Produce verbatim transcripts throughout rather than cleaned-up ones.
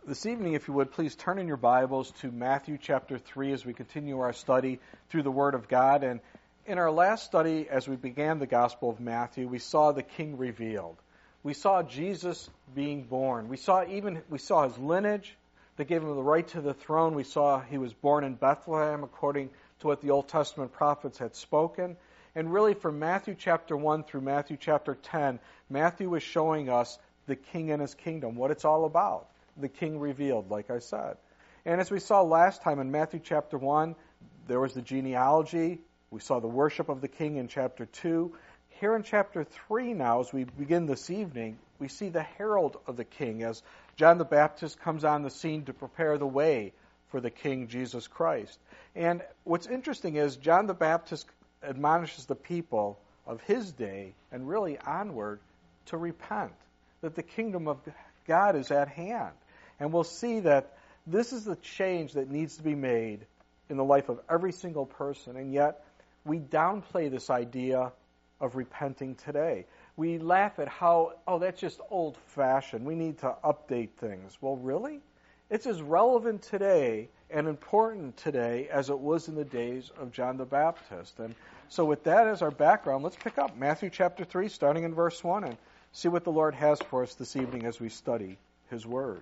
This evening, if you would, please turn in your Bibles to Matthew chapter three as we continue our study through the Word of God. And in our last study, as we began the Gospel of Matthew, we saw the King revealed. We saw Jesus being born. We saw even we saw his lineage that gave him the right to the throne. We saw he was born in Bethlehem according to what the Old Testament prophets had spoken. And really from Matthew chapter one through Matthew chapter ten, Matthew was showing us the King and his kingdom, what it's all about. The King revealed, like I said. And as we saw last time in Matthew chapter one, there was the genealogy. We saw the worship of the King in chapter two. Here in chapter three now, as we begin this evening, we see the herald of the King as John the Baptist comes on the scene to prepare the way for the King Jesus Christ. And what's interesting is John the Baptist admonishes the people of his day and really onward to repent, that the kingdom of God is at hand. And we'll see that this is the change that needs to be made in the life of every single person. And yet, we downplay this idea of repenting today. We laugh at how, oh, that's just old-fashioned. We need to update things. Well, really? It's as relevant today and important today as it was in the days of John the Baptist. And so with that as our background, let's pick up Matthew chapter three, starting in verse one, and see what the Lord has for us this evening as we study His Word.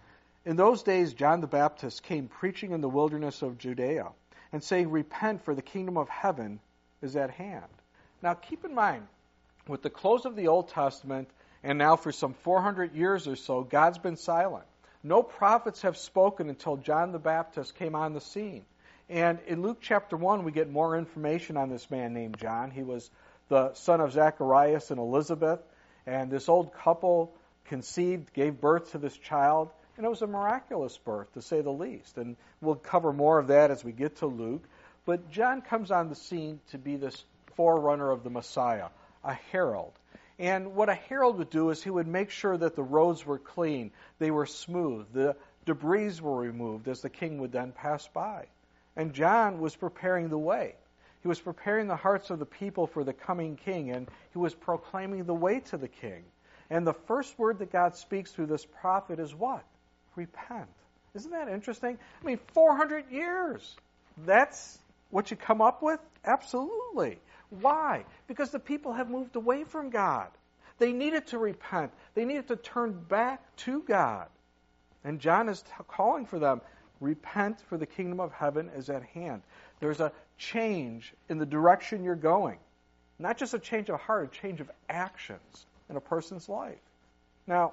In those days, John the Baptist came preaching in the wilderness of Judea and saying, "Repent, for the kingdom of heaven is at hand." Now, keep in mind, with the close of the Old Testament, and now for some four hundred years or so, God's been silent. No prophets have spoken until John the Baptist came on the scene. And in Luke chapter one, we get more information on this man named John. He was the son of Zacharias and Elizabeth. And this old couple conceived, gave birth to this child, and it was a miraculous birth, to say the least. And we'll cover more of that as we get to Luke. But John comes on the scene to be this forerunner of the Messiah, a herald. And what a herald would do is he would make sure that the roads were clean, they were smooth, the debris were removed as the king would then pass by. And John was preparing the way. He was preparing the hearts of the people for the coming king, and he was proclaiming the way to the king. And the first word that God speaks through this prophet is what? Repent. Isn't that interesting? I mean, four hundred years. That's what you come up with? Absolutely. Why? Because the people have moved away from God. They needed to repent. They needed to turn back to God. And John is t- calling for them, repent, for the kingdom of heaven is at hand. There's a change in the direction you're going. Not just a change of heart, a change of actions in a person's life. Now,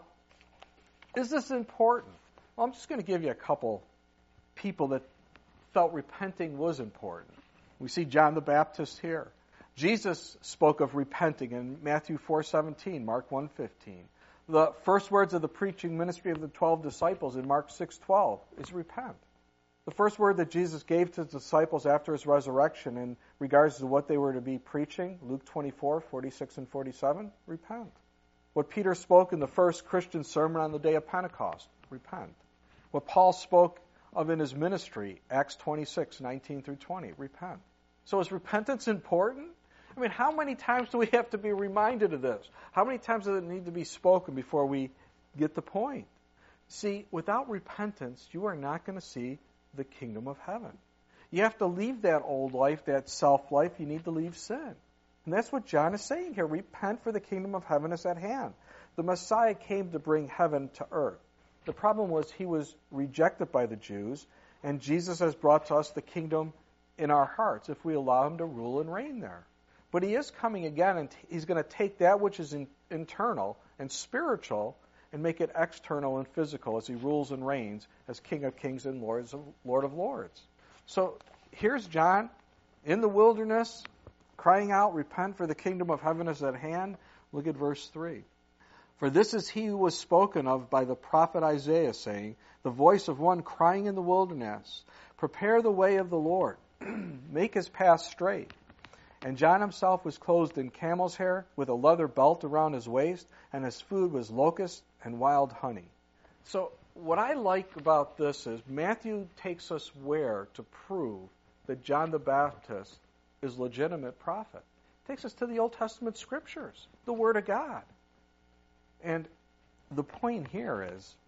is this important? Well, I'm just going to give you a couple people that felt repenting was important. We see John the Baptist here. Jesus spoke of repenting in Matthew four seventeen, Mark one fifteen. The first words of the preaching ministry of the twelve disciples in Mark six twelve is repent. The first word that Jesus gave to his disciples after his resurrection in regards to what they were to be preaching, Luke twenty-four forty-six and forty-seven, repent. What Peter spoke in the first Christian sermon on the day of Pentecost, repent. What Paul spoke of in his ministry, Acts twenty-six nineteen through twenty, repent. So is repentance important? I mean, how many times do we have to be reminded of this? How many times does it need to be spoken before we get the point? See, without repentance, you are not going to see the kingdom of heaven. You have to leave that old life, that self-life. You need to leave sin. And that's what John is saying here. Repent, for the kingdom of heaven is at hand. The Messiah came to bring heaven to earth. The problem was he was rejected by the Jews, and Jesus has brought to us the kingdom in our hearts if we allow him to rule and reign there. But he is coming again, and he's going to take that which is in, internal and spiritual and make it external and physical as he rules and reigns as King of Kings and Lords of, Lord of Lords. So here's John in the wilderness crying out, "Repent, for the kingdom of heaven is at hand." Look at verse three. "For this is he who was spoken of by the prophet Isaiah, saying, the voice of one crying in the wilderness, prepare the way of the Lord, make his path straight. And John himself was clothed in camel's hair, with a leather belt around his waist, and his food was locusts and wild honey." So what I like about this is Matthew takes us where to prove that John the Baptist is legitimate prophet. It takes us to the Old Testament scriptures, the Word of God. And the point here is,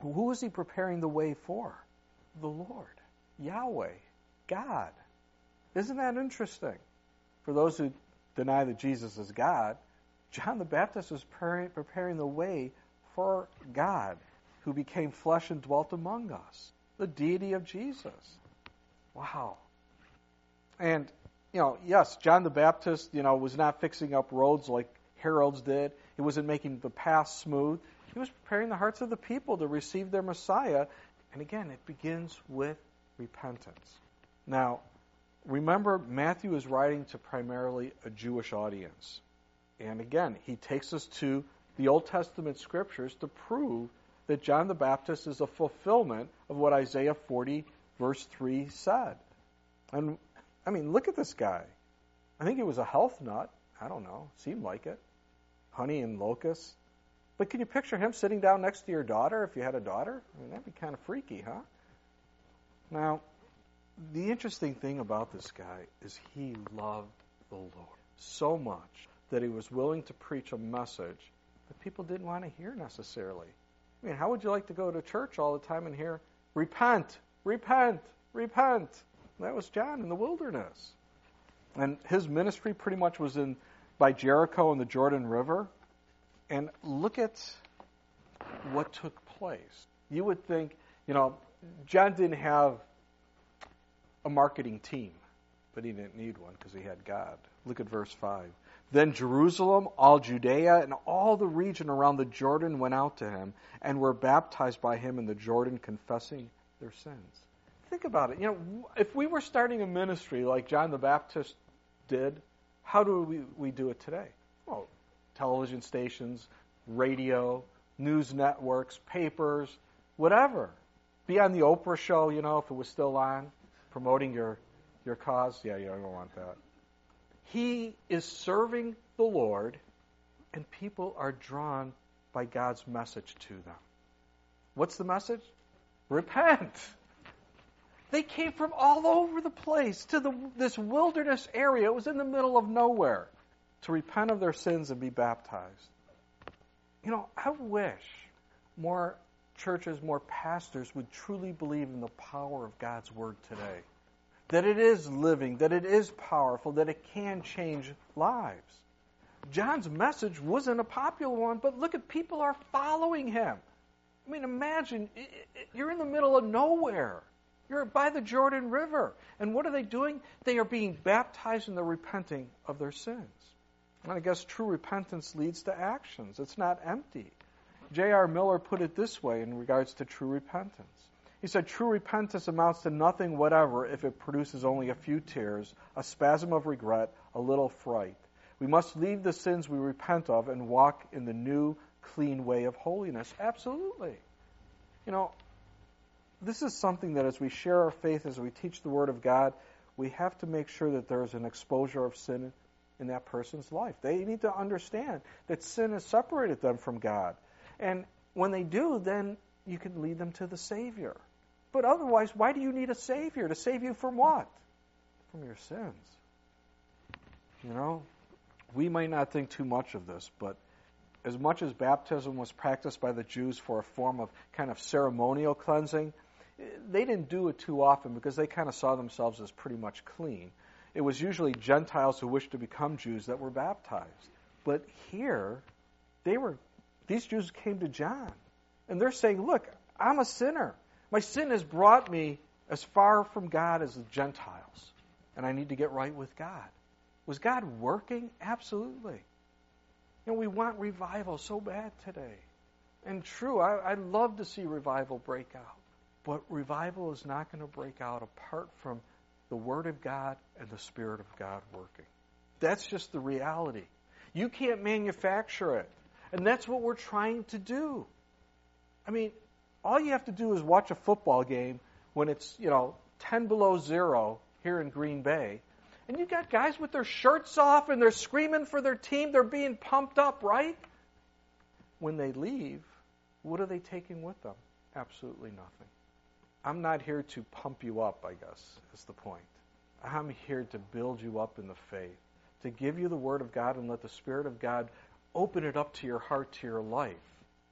Who is he preparing the way for? The Lord, Yahweh, God. Isn't that interesting? For those who deny that Jesus is God, John the Baptist was preparing the way for God, who became flesh and dwelt among us. The deity of Jesus. Wow. And, you know, yes, John the Baptist, you know, was not fixing up roads like heralds did. He wasn't making the path smooth. He was preparing the hearts of the people to receive their Messiah. And again, it begins with repentance. Now, remember, Matthew is writing to primarily a Jewish audience. And again, he takes us to the Old Testament scriptures to prove that John the Baptist is a fulfillment of what Isaiah forty, verse three said. And, I mean, look at this guy. I think he was a health nut. I don't know. Seemed like it. Honey and locusts. But can you picture him sitting down next to your daughter if you had a daughter? I mean, that'd be kind of freaky, huh? Now, the interesting thing about this guy is he loved the Lord so much that he was willing to preach a message that people didn't want to hear necessarily. I mean, how would you like to go to church all the time and hear, repent, repent, repent? That was John in the wilderness. And his ministry pretty much was in by Jericho and the Jordan River. And look at what took place. You would think, you know, John didn't have a marketing team, but he didn't need one because he had God. Look at verse five. Then Jerusalem, all Judea, and all the region around the Jordan went out to him and were baptized by him in the Jordan, confessing their sins. Think about it. You know, if we were starting a ministry like John the Baptist did, how do we, we do it today? Well, television stations, radio, news networks, papers, whatever. Be on the Oprah show, you know, if it was still on, promoting your, your cause. Yeah, you don't want that. He is serving the Lord, and people are drawn by God's message to them. What's the message? Repent. They came from all over the place to the, this wilderness area. It was in the middle of nowhere to repent of their sins and be baptized. You know, I wish more churches, more pastors would truly believe in the power of God's Word today. That it is living, that it is powerful, that it can change lives. John's message wasn't a popular one, but look at people are following him. I mean, imagine, you're in the middle of nowhere. You're by the Jordan River. And what are they doing? They are being baptized and they're repenting of their sins. And I guess true repentance leads to actions. It's not empty. J R Miller put it this way in regards to true repentance. He said, true repentance amounts to nothing whatever if it produces only a few tears, a spasm of regret, a little fright. We must leave the sins we repent of and walk in the new, clean way of holiness. Absolutely. You know, this is something that as we share our faith, as we teach the Word of God, we have to make sure that there's an exposure of sin in that person's life. They need to understand that sin has separated them from God. And when they do, then you can lead them to the Savior. But otherwise, why do you need a Savior? To save you from what? From your sins. You know, we might not think too much of this, but as much as baptism was practiced by the Jews for a form of kind of ceremonial cleansing, they didn't do it too often because they kind of saw themselves as pretty much clean. It was usually Gentiles who wished to become Jews that were baptized. But here, they were these Jews came to John, and they're saying, look, I'm a sinner. My sin has brought me as far from God as the Gentiles, and I need to get right with God. Was God working? Absolutely. You know, we want revival so bad today. And true, I, I'd love to see revival break out. But revival is not going to break out apart from the Word of God and the Spirit of God working. That's just the reality. You can't manufacture it. And that's what we're trying to do. I mean, all you have to do is watch a football game when it's, you know, ten below zero here in Green Bay. And you've got guys with their shirts off and they're screaming for their team. They're being pumped up, right? When they leave, what are they taking with them? Absolutely nothing. I'm not here to pump you up, I guess, is the point. I'm here to build you up in the faith, to give you the Word of God and let the Spirit of God open it up to your heart, to your life.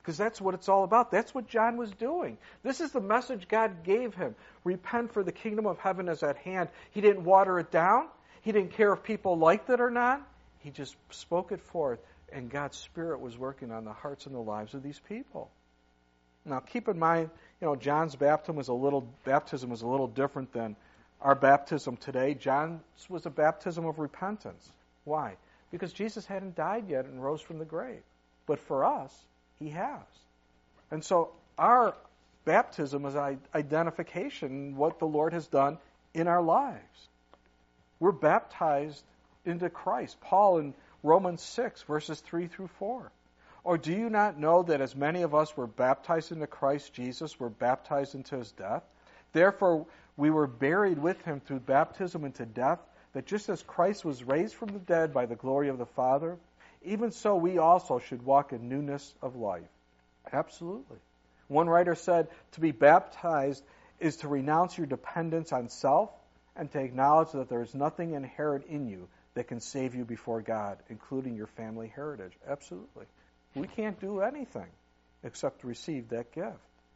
Because that's what it's all about. That's what John was doing. This is the message God gave him. Repent, for the kingdom of heaven is at hand. He didn't water it down. He didn't care if people liked it or not. He just spoke it forth, and God's Spirit was working on the hearts and the lives of these people. Now, keep in mind, you know, John's baptism was a little baptism was a little different than our baptism today. John's was a baptism of repentance. Why? Because Jesus hadn't died yet and rose from the grave. But for us, He has. And so our baptism is an identification what the Lord has done in our lives. We're baptized into Christ. Paul in Romans six, verses three through four. Or do you not know that as many of us were baptized into Christ Jesus, were baptized into His death? Therefore, we were buried with Him through baptism into death, that just as Christ was raised from the dead by the glory of the Father, even so we also should walk in newness of life. Absolutely. One writer said, to be baptized is to renounce your dependence on self and to acknowledge that there is nothing inherent in you that can save you before God, including your family heritage. Absolutely. We can't do anything except receive that gift.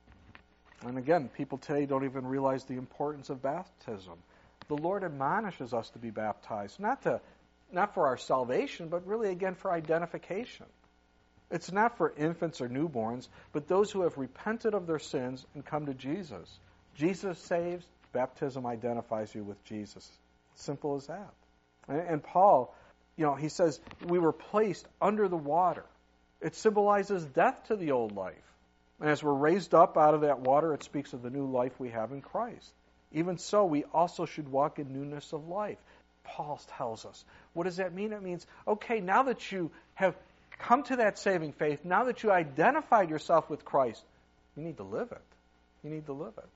And again, people today don't even realize the importance of baptism. The Lord admonishes us to be baptized, not to not for our salvation, but really, again, for identification. It's not for infants or newborns, but those who have repented of their sins and come to Jesus. Jesus saves, baptism identifies you with Jesus. Simple as that. And, and Paul, you know, he says, we were placed under the water. It symbolizes death to the old life. And as we're raised up out of that water, it speaks of the new life we have in Christ. Even so, we also should walk in newness of life. Paul tells us. What does that mean? It means, okay, now that you have come to that saving faith, now that you identified yourself with Christ, you need to live it. You need to live it.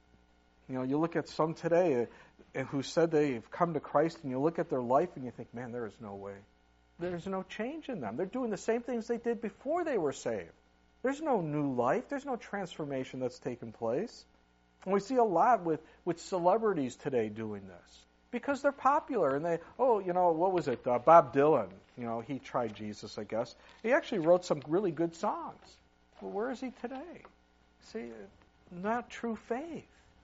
You know, you look at some today uh, who said they've come to Christ, and you look at their life and you think, man, there is no way. There's no change in them. They're doing the same things they did before they were saved. There's no new life. There's no transformation that's taken place. And we see a lot with, with celebrities today doing this. Because they're popular, and they, oh, you know, what was it? Uh, Bob Dylan, you know, he tried Jesus, I guess. He actually wrote some really good songs. Well, where is he today? See, not true faith.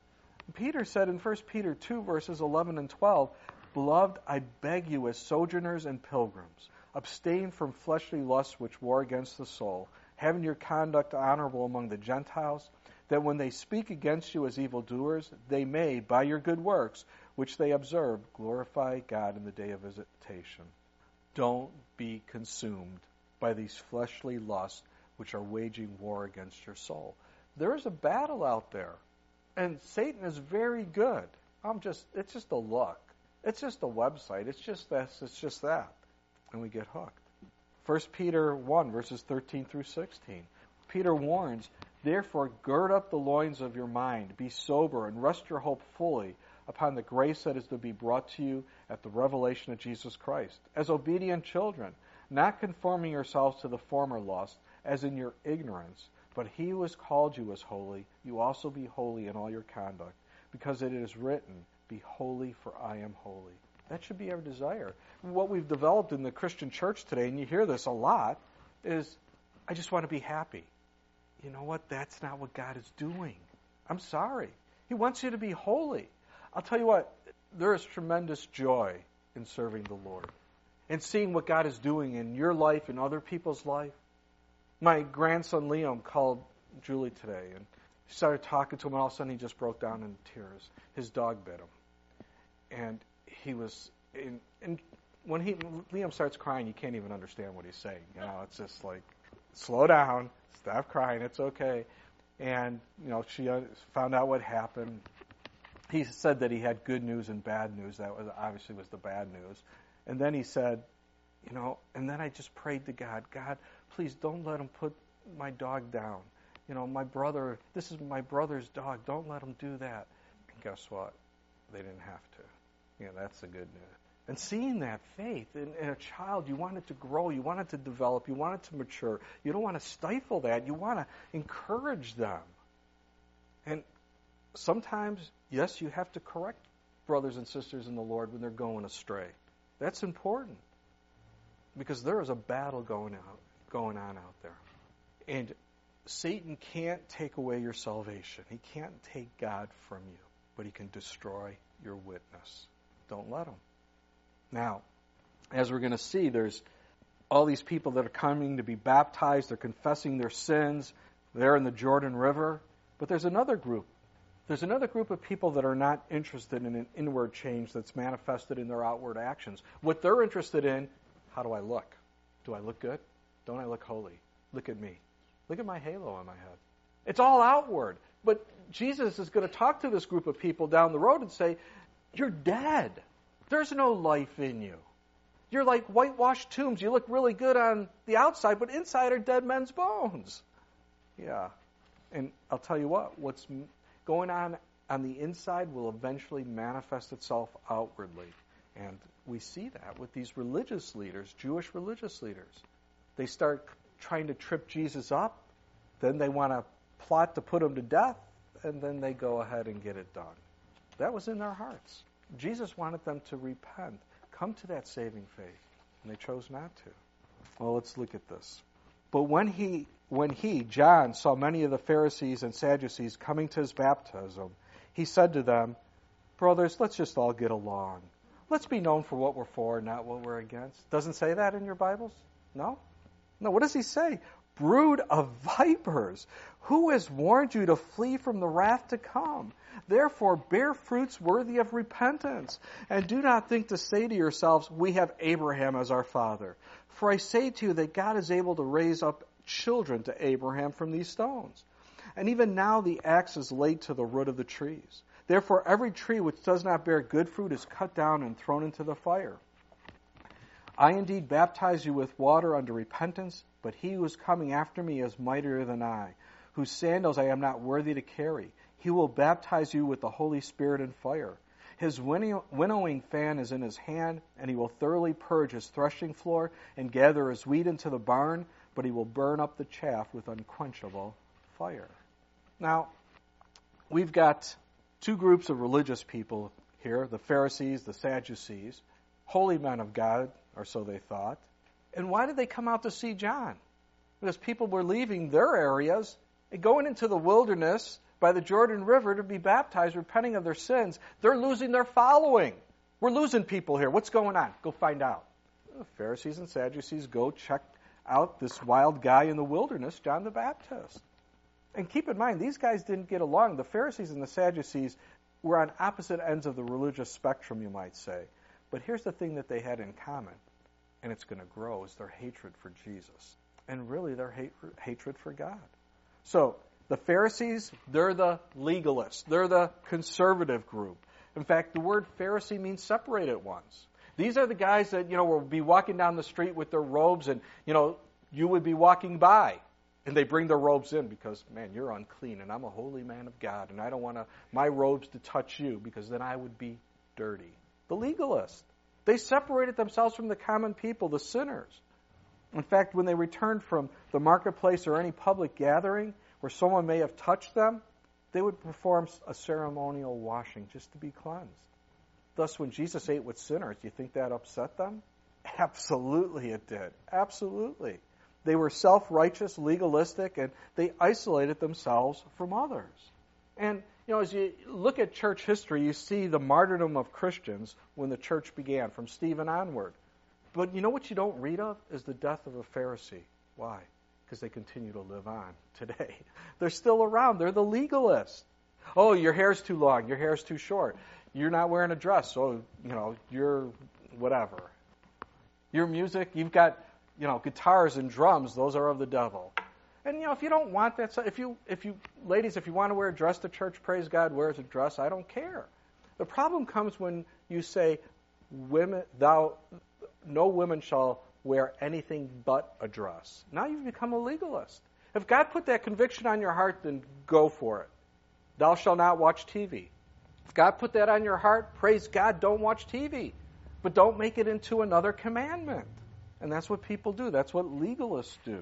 Peter said in First Peter two, verses eleven and twelve, Beloved, I beg you as sojourners and pilgrims, abstain from fleshly lusts which war against the soul, having your conduct honorable among the Gentiles, that when they speak against you as evildoers, they may, by your good works, which they observe, glorify God in the day of visitation. Don't be consumed by these fleshly lusts which are waging war against your soul. There is a battle out there, and Satan is very good. I'm just, it's just a look. It's just a website. It's just this, it's just that. And we get hooked. First Peter one, verses thirteen through sixteen. Peter warns, Therefore gird up the loins of your mind, be sober, and rest your hope fully upon the grace that is to be brought to you at the revelation of Jesus Christ. As obedient children, not conforming yourselves to the former lust, as in your ignorance, but he who has called you is holy, you also be holy in all your conduct, because it is written, Be holy, for I am holy. That should be our desire. What we've developed in the Christian church today, and you hear this a lot, is, I just want to be happy. You know what? That's not what God is doing. I'm sorry. He wants you to be holy. I'll tell you what, there is tremendous joy in serving the Lord and seeing what God is doing in your life and other people's life. My grandson Liam called Julie today, and she started talking to him, and all of a sudden he just broke down in tears. His dog bit him. And he was, in, and when he Liam starts crying, you can't even understand what he's saying. You know, it's just like, slow down, stop crying, it's okay. And, you know, she found out what happened. He said that he had good news and bad news. That was obviously was the bad news. And then he said, you know, and then I just prayed to God, God, please don't let him put my dog down. You know, my brother, this is my brother's dog. Don't let him do that. And guess what? They didn't have to. You know, that's the good news. And seeing that faith in, in a child, you want it to grow, you want it to develop, you want it to mature. You don't want to stifle that. You want to encourage them. And sometimes, yes, you have to correct brothers and sisters in the Lord when they're going astray. That's important because there is a battle going out, going on out there. And Satan can't take away your salvation. He can't take God from you, but he can destroy your witness. Don't let him. Now, as we're going to see, there's all these people that are coming to be baptized. They're confessing their sins. They're in the Jordan River. But there's another group. There's another group of people that are not interested in an inward change that's manifested in their outward actions. What they're interested in, how do I look? Do I look good? Don't I look holy? Look at me. Look at my halo on my head. It's all outward. But Jesus is going to talk to this group of people down the road and say, you're dead. There's no life in you. You're like whitewashed tombs. You look really good on the outside, but inside are dead men's bones. Yeah. And I'll tell you what, what's going on on the inside will eventually manifest itself outwardly. And we see that with these religious leaders, Jewish religious leaders. They start trying to trip Jesus up, then they want to plot to put him to death, and then they go ahead and get it done. That was in their hearts. Jesus wanted them to repent, come to that saving faith, and they chose not to. Well, let's look at this. But when he, when he, John, saw many of the Pharisees and Sadducees coming to his baptism, he said to them, brothers, let's just all get along. Let's be known for what we're for, not what we're against. Doesn't say that in your Bibles? No? No, what does he say? Brood of vipers, who has warned you to flee from the wrath to come? Therefore, bear fruits worthy of repentance, and do not think to say to yourselves, we have Abraham as our father. For I say to you that God is able to raise up children to Abraham from these stones. And even now the axe is laid to the root of the trees. Therefore, every tree which does not bear good fruit is cut down and thrown into the fire. I indeed baptize you with water unto repentance, but he who is coming after me is mightier than I, whose sandals I am not worthy to carry. He will baptize you with the Holy Spirit and fire. His winnowing fan is in his hand, and he will thoroughly purge his threshing floor and gather his wheat into the barn, but he will burn up the chaff with unquenchable fire. Now, we've got two groups of religious people here, the Pharisees, the Sadducees, holy men of God, or so they thought. And why did they come out to see John? Because people were leaving their areas and going into the wilderness by the Jordan River to be baptized, repenting of their sins. They're losing their following. We're losing people here. What's going on? Go find out. The Pharisees and Sadducees go check out this wild guy in the wilderness, John the Baptist. And keep in mind, these guys didn't get along. The Pharisees and the Sadducees were on opposite ends of the religious spectrum, you might say. But here's the thing that they had in common, and it's going to grow, is their hatred for Jesus. And really their hate, hatred for God. So, the Pharisees, they're the legalists. They're the conservative group. In fact, the word Pharisee means separated ones. These are the guys that, you know, will be walking down the street with their robes and, you know, you would be walking by. And they bring their robes in because, man, you're unclean and I'm a holy man of God and I don't want to my robes to touch you because then I would be dirty. The legalists. They separated themselves from the common people, the sinners. In fact, when they returned from the marketplace or any public gathering where someone may have touched them, they would perform a ceremonial washing just to be cleansed. Thus, when Jesus ate with sinners, do you think that upset them? Absolutely it did. Absolutely. They were self-righteous, legalistic, and they isolated themselves from others. And, you know, as you look at church history, you see the martyrdom of Christians when the church began, from Stephen onward. But you know what you don't read of is the death of a Pharisee. Why? Because they continue to live on today. They're still around. They're the legalists. Oh, your hair's too long. Your hair's too short. You're not wearing a dress. So, you know, you're whatever. Your music, you've got, you know, guitars and drums. Those are of the devil. And, you know, if you don't want that, if you, if you, ladies, if you want to wear a dress to church, praise God, wear a dress. I don't care. The problem comes when you say, women, thou, no women shall wear anything but a dress. Now you've become a legalist. If God put that conviction on your heart, then go for it. Thou shalt not watch T V. If God put that on your heart, praise God, don't watch T V. But don't make it into another commandment. And that's what people do. That's what legalists do.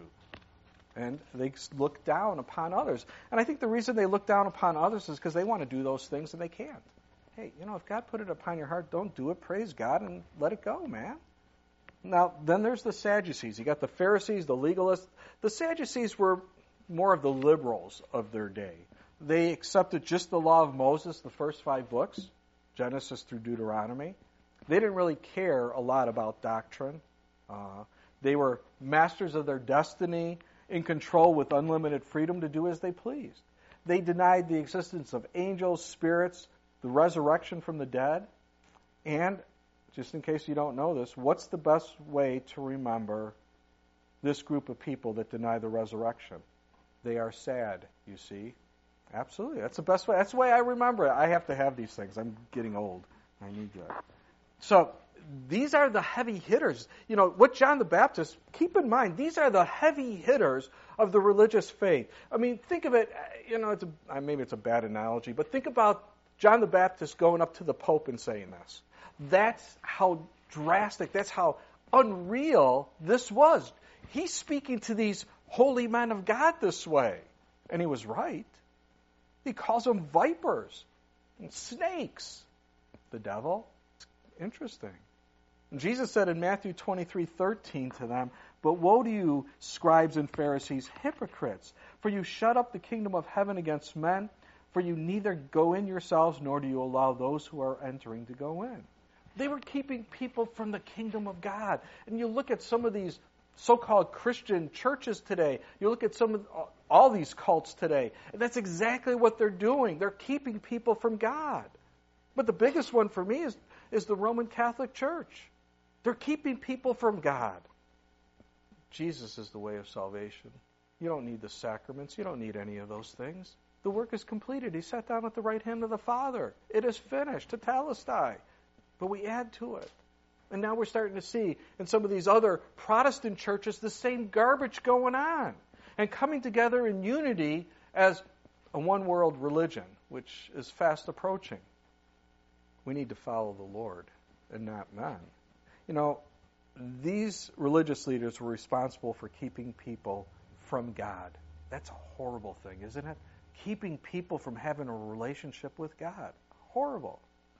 And they look down upon others. And I think the reason they look down upon others is because they want to do those things and they can't. Hey, you know, if God put it upon your heart, don't do it. Praise God and let it go, man. Now, then there's the Sadducees. You got the Pharisees, the legalists. The Sadducees were more of the liberals of their day. They accepted just the law of Moses, the first five books, Genesis through Deuteronomy. They didn't really care a lot about doctrine. Uh, they were masters of their destiny, in control with unlimited freedom to do as they pleased. They denied the existence of angels, spirits, the resurrection from the dead. And, just in case you don't know this, what's the best way to remember this group of people that deny the resurrection? They are sad, you see. Absolutely. That's the best way. That's the way I remember it. I have to have these things. I'm getting old. I need that. So, these are the heavy hitters. You know, what John the Baptist, keep in mind, these are the heavy hitters of the religious faith. I mean, think of it, you know, it's a, maybe it's a bad analogy, but think about John the Baptist going up to the Pope and saying this. That's how drastic, that's how unreal this was. He's speaking to these holy men of God this way. And he was right. He calls them vipers and snakes. The devil. It's interesting. And Jesus said in Matthew twenty-three thirteen to them, "But woe to you, scribes and Pharisees, hypocrites! For you shut up the kingdom of heaven against men, for you neither go in yourselves, nor do you allow those who are entering to go in." They were keeping people from the kingdom of God. And you look at some of these so-called Christian churches today, you look at some of all these cults today, and that's exactly what they're doing. They're keeping people from God. But the biggest one for me is, is the Roman Catholic Church. They're keeping people from God. Jesus is the way of salvation. You don't need the sacraments. You don't need any of those things. The work is completed. He sat down at the right hand of the Father. It is finished, tetelestai. But we add to it. And now we're starting to see in some of these other Protestant churches the same garbage going on. And coming together in unity as a one-world religion, which is fast approaching. We need to follow the Lord and not men. You know, these religious leaders were responsible for keeping people from God. That's a horrible thing, isn't it? Keeping people from having a relationship with God. Horrible.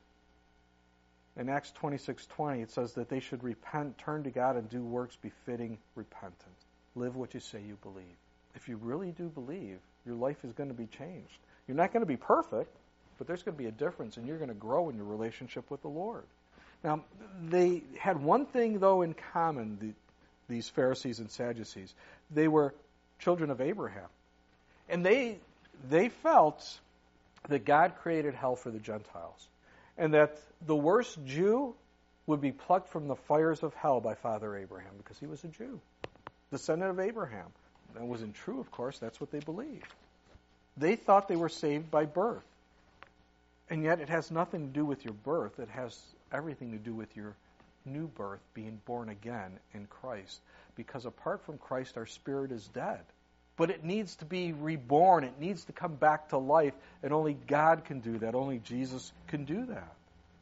In Acts twenty-six twenty, it says that they should repent, turn to God, and do works befitting repentance. Live what you say you believe. If you really do believe, your life is going to be changed. You're not going to be perfect, but there's going to be a difference, and you're going to grow in your relationship with the Lord. Now, they had one thing, though, in common, the, these Pharisees and Sadducees. They were children of Abraham. And they they felt that God created hell for the Gentiles, and that the worst Jew would be plucked from the fires of hell by Father Abraham, because he was a Jew, descendant of Abraham. That wasn't true, of course. That's what they believed. They thought they were saved by birth. And yet it has nothing to do with your birth. It has everything to do with your new birth, being born again in Christ. Because apart from Christ, our spirit is dead. But it needs to be reborn. It needs to come back to life. And only God can do that. Only Jesus can do that.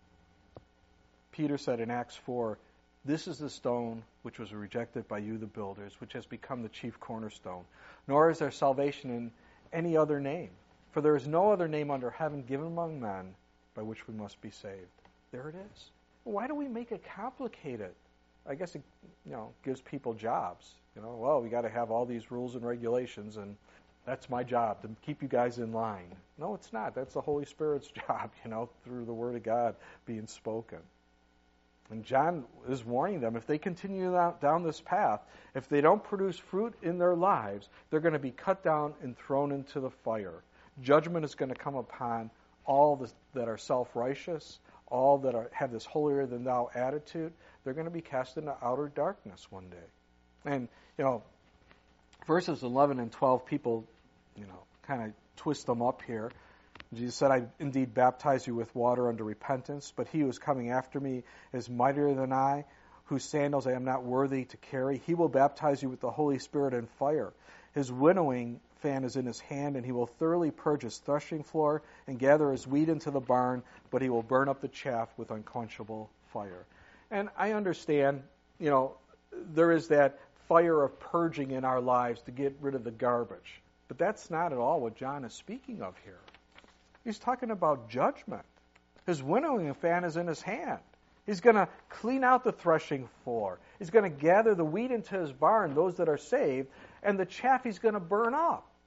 Peter said in Acts four, "This is the stone which was rejected by you, the builders, which has become the chief cornerstone. Nor is there salvation in any other name. For there is no other name under heaven given among men by which we must be saved." There it is. Why do we make it complicated? I guess it, you know, gives people jobs. You know, well, we got to have all these rules and regulations, and that's my job, to keep you guys in line. No, it's not. That's the Holy Spirit's job, you know, through the Word of God being spoken. And John is warning them, if they continue down this path, if they don't produce fruit in their lives, they're going to be cut down and thrown into the fire. Judgment is going to come upon all the, that are self-righteous, all that are, have this holier-than-thou attitude. They're going to be cast into outer darkness one day. And, you know, verses eleven and twelve, people, you know, kind of twist them up here. Jesus said, "I indeed baptize you with water unto repentance, but he who is coming after me is mightier than I, whose sandals I am not worthy to carry. He will baptize you with the Holy Spirit and fire. His winnowing fan is in his hand, and he will thoroughly purge his threshing floor and gather his wheat into the barn, but he will burn up the chaff with unquenchable fire." And I understand, you know, there is that fire of purging in our lives to get rid of the garbage. But that's not at all what John is speaking of here. He's talking about judgment. His winnowing fan is in his hand. He's going to clean out the threshing floor. He's going to gather the wheat into his barn, those that are saved, and the chaff he's going to burn up.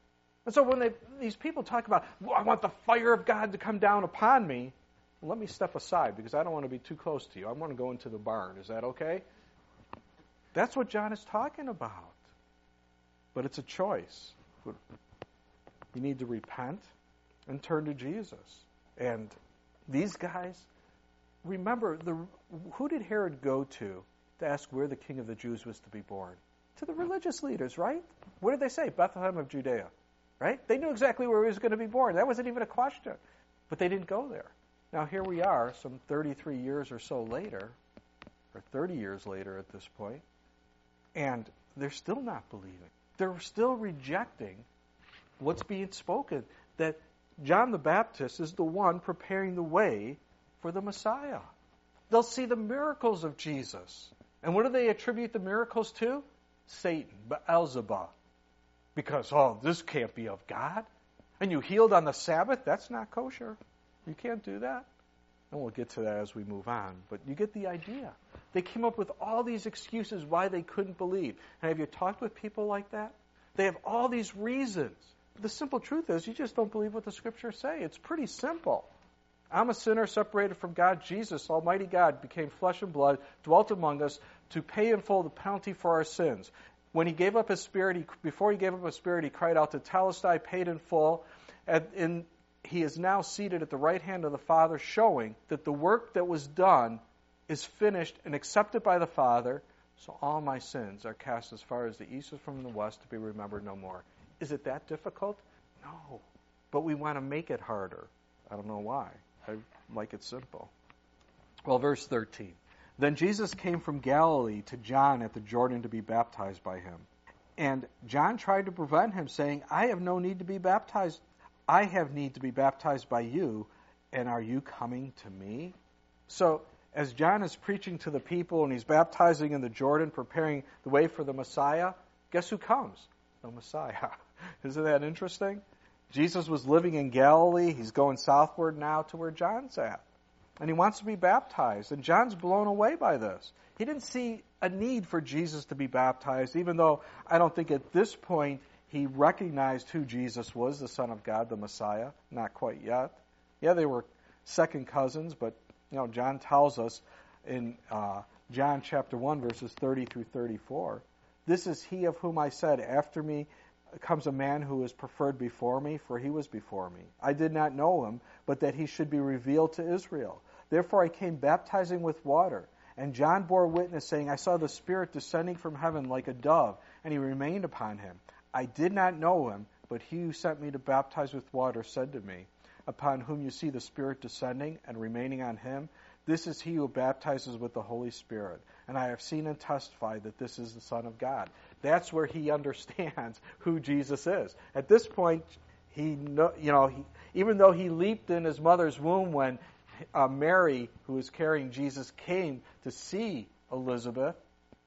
And so when they, these people talk about, well, I want the fire of God to come down upon me, well, let me step aside because I don't want to be too close to you. I want to go into the barn. Is that okay? That's what John is talking about. But it's a choice. You need to repent and turn to Jesus. And these guys, remember, the, who did Herod go to to ask where the king of the Jews was to be born? To the religious leaders, right? What did they say? Bethlehem of Judea, right? They knew exactly where he was going to be born. That wasn't even a question. But they didn't go there. Now here we are, some thirty-three years or so later, or thirty years later at this point, and they're still not believing. They're still rejecting what's being spoken, that John the Baptist is the one preparing the way for the Messiah. They'll see the miracles of Jesus. And what do they attribute the miracles to? Satan, Beelzebub. Because, oh, this can't be of God. And you healed on the Sabbath? That's not kosher. You can't do that. And we'll get to that as we move on. But you get the idea. They came up with all these excuses why they couldn't believe. And have you talked with people like that? They have all these reasons. But the simple truth is, you just don't believe what the Scriptures say. It's pretty simple. I'm a sinner separated from God. Jesus, Almighty God, became flesh and blood, dwelt among us to pay in full the penalty for our sins. When he gave up his spirit, he, before he gave up his spirit, he cried out to Telestai, paid in full. And in, he is now seated at the right hand of the Father, showing that the work that was done is finished and accepted by the Father. So all my sins are cast as far as the east is from the west, to be remembered no more. Is it that difficult? No. But we want to make it harder. I don't know why. I like it simple. Well, verse thirteen. Then Jesus came from Galilee to John at the Jordan to be baptized by him. And John tried to prevent him, saying, I have no need to be baptized. I have need to be baptized by you, and are you coming to me? So, as John is preaching to the people and he's baptizing in the Jordan, preparing the way for the Messiah, guess who comes? The Messiah. Isn't that interesting? Jesus was living in Galilee. He's going southward now to where John's at. And he wants to be baptized. And John's blown away by this. He didn't see a need for Jesus to be baptized, even though I don't think at this point he recognized who Jesus was, the Son of God, the Messiah. Not quite yet. Yeah, they were second cousins, but you know, John tells us in uh, John chapter one, verses thirty through thirty-four, this is he of whom I said, after me comes a man who is preferred before me, for he was before me. I did not know him, but that he should be revealed to Israel. Therefore I came baptizing with water. And John bore witness, saying, I saw the Spirit descending from heaven like a dove, and he remained upon him. I did not know him, but he who sent me to baptize with water said to me, upon whom you see the Spirit descending and remaining on him, this is he who baptizes with the Holy Spirit. And I have seen and testified that this is the Son of God. That's where he understands who Jesus is. At this point, he know, you know, he, even though he leaped in his mother's womb when uh, Mary, who was carrying Jesus, came to see Elizabeth,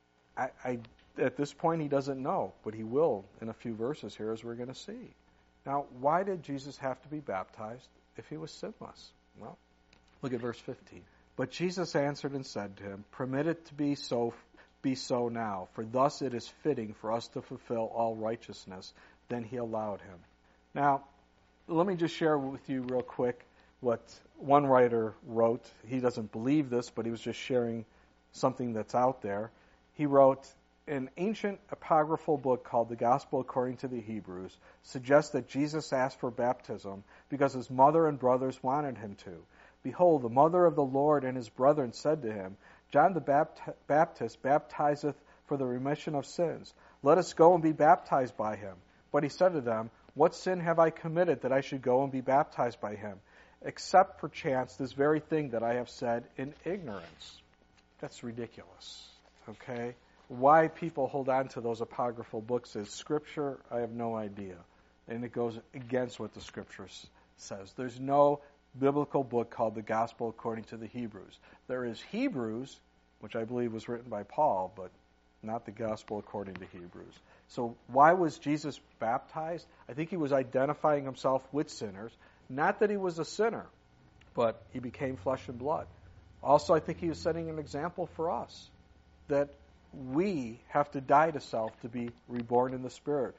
I, I, at this point he doesn't know, but he will in a few verses here, as we're going to see. Now, why did Jesus have to be baptized if he was sinless? Well, look at verse fifteen. But Jesus answered and said to him, permit it to be so, be so now, for thus it is fitting for us to fulfill all righteousness. Then he allowed him. Now, let me just share with you real quick what one writer wrote. He doesn't believe this, but he was just sharing something that's out there. He wrote, an ancient apocryphal book called the Gospel According to the Hebrews suggests that Jesus asked for baptism because his mother and brothers wanted him to. Behold, the mother of the Lord and his brethren said to him, John the Bapt- Baptist baptizeth for the remission of sins. Let us go and be baptized by him. But he said to them, what sin have I committed that I should go and be baptized by him, except perchance this very thing that I have said in ignorance? That's ridiculous, okay? Why people hold on to those apocryphal books as Scripture, I have no idea. And it goes against what the Scripture says. There's no biblical book called the Gospel According to the Hebrews. There is Hebrews, which I believe was written by Paul, but not the Gospel According to Hebrews. So why was Jesus baptized? I think he was identifying himself with sinners. Not that he was a sinner, but he became flesh and blood. Also, I think he was setting an example for us, that we have to die to self to be reborn in the Spirit.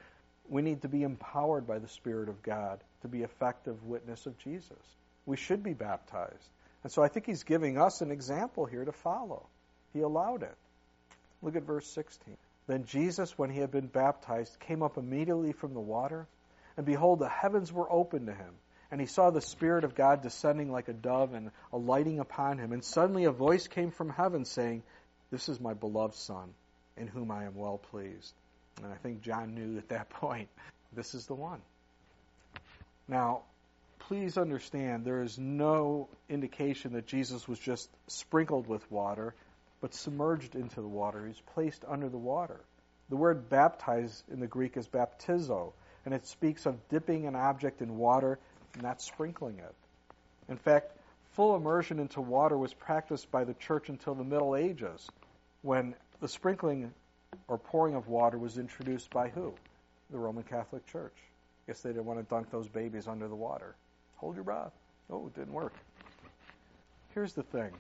We need to be empowered by the Spirit of God to be effective witness of Jesus. We should be baptized. And so I think he's giving us an example here to follow. He allowed it. Look at verse sixteen. Then Jesus, when he had been baptized, came up immediately from the water, and behold, the heavens were opened to him. And he saw the Spirit of God descending like a dove and alighting upon him. And suddenly a voice came from heaven saying, "This is my beloved Son, in whom I am well pleased." And I think John knew at that point, this is the one. Now, please understand, there is no indication that Jesus was just sprinkled with water, but submerged into the water. He was placed under the water. The word baptize in the Greek is baptizo, and it speaks of dipping an object in water, not sprinkling it. In fact, full immersion into water was practiced by the church until the Middle Ages, when the sprinkling or pouring of water was introduced by who? The Roman Catholic Church. I guess they didn't want to dunk those babies under the water. Hold your breath. Oh, it didn't work. Here's the thing.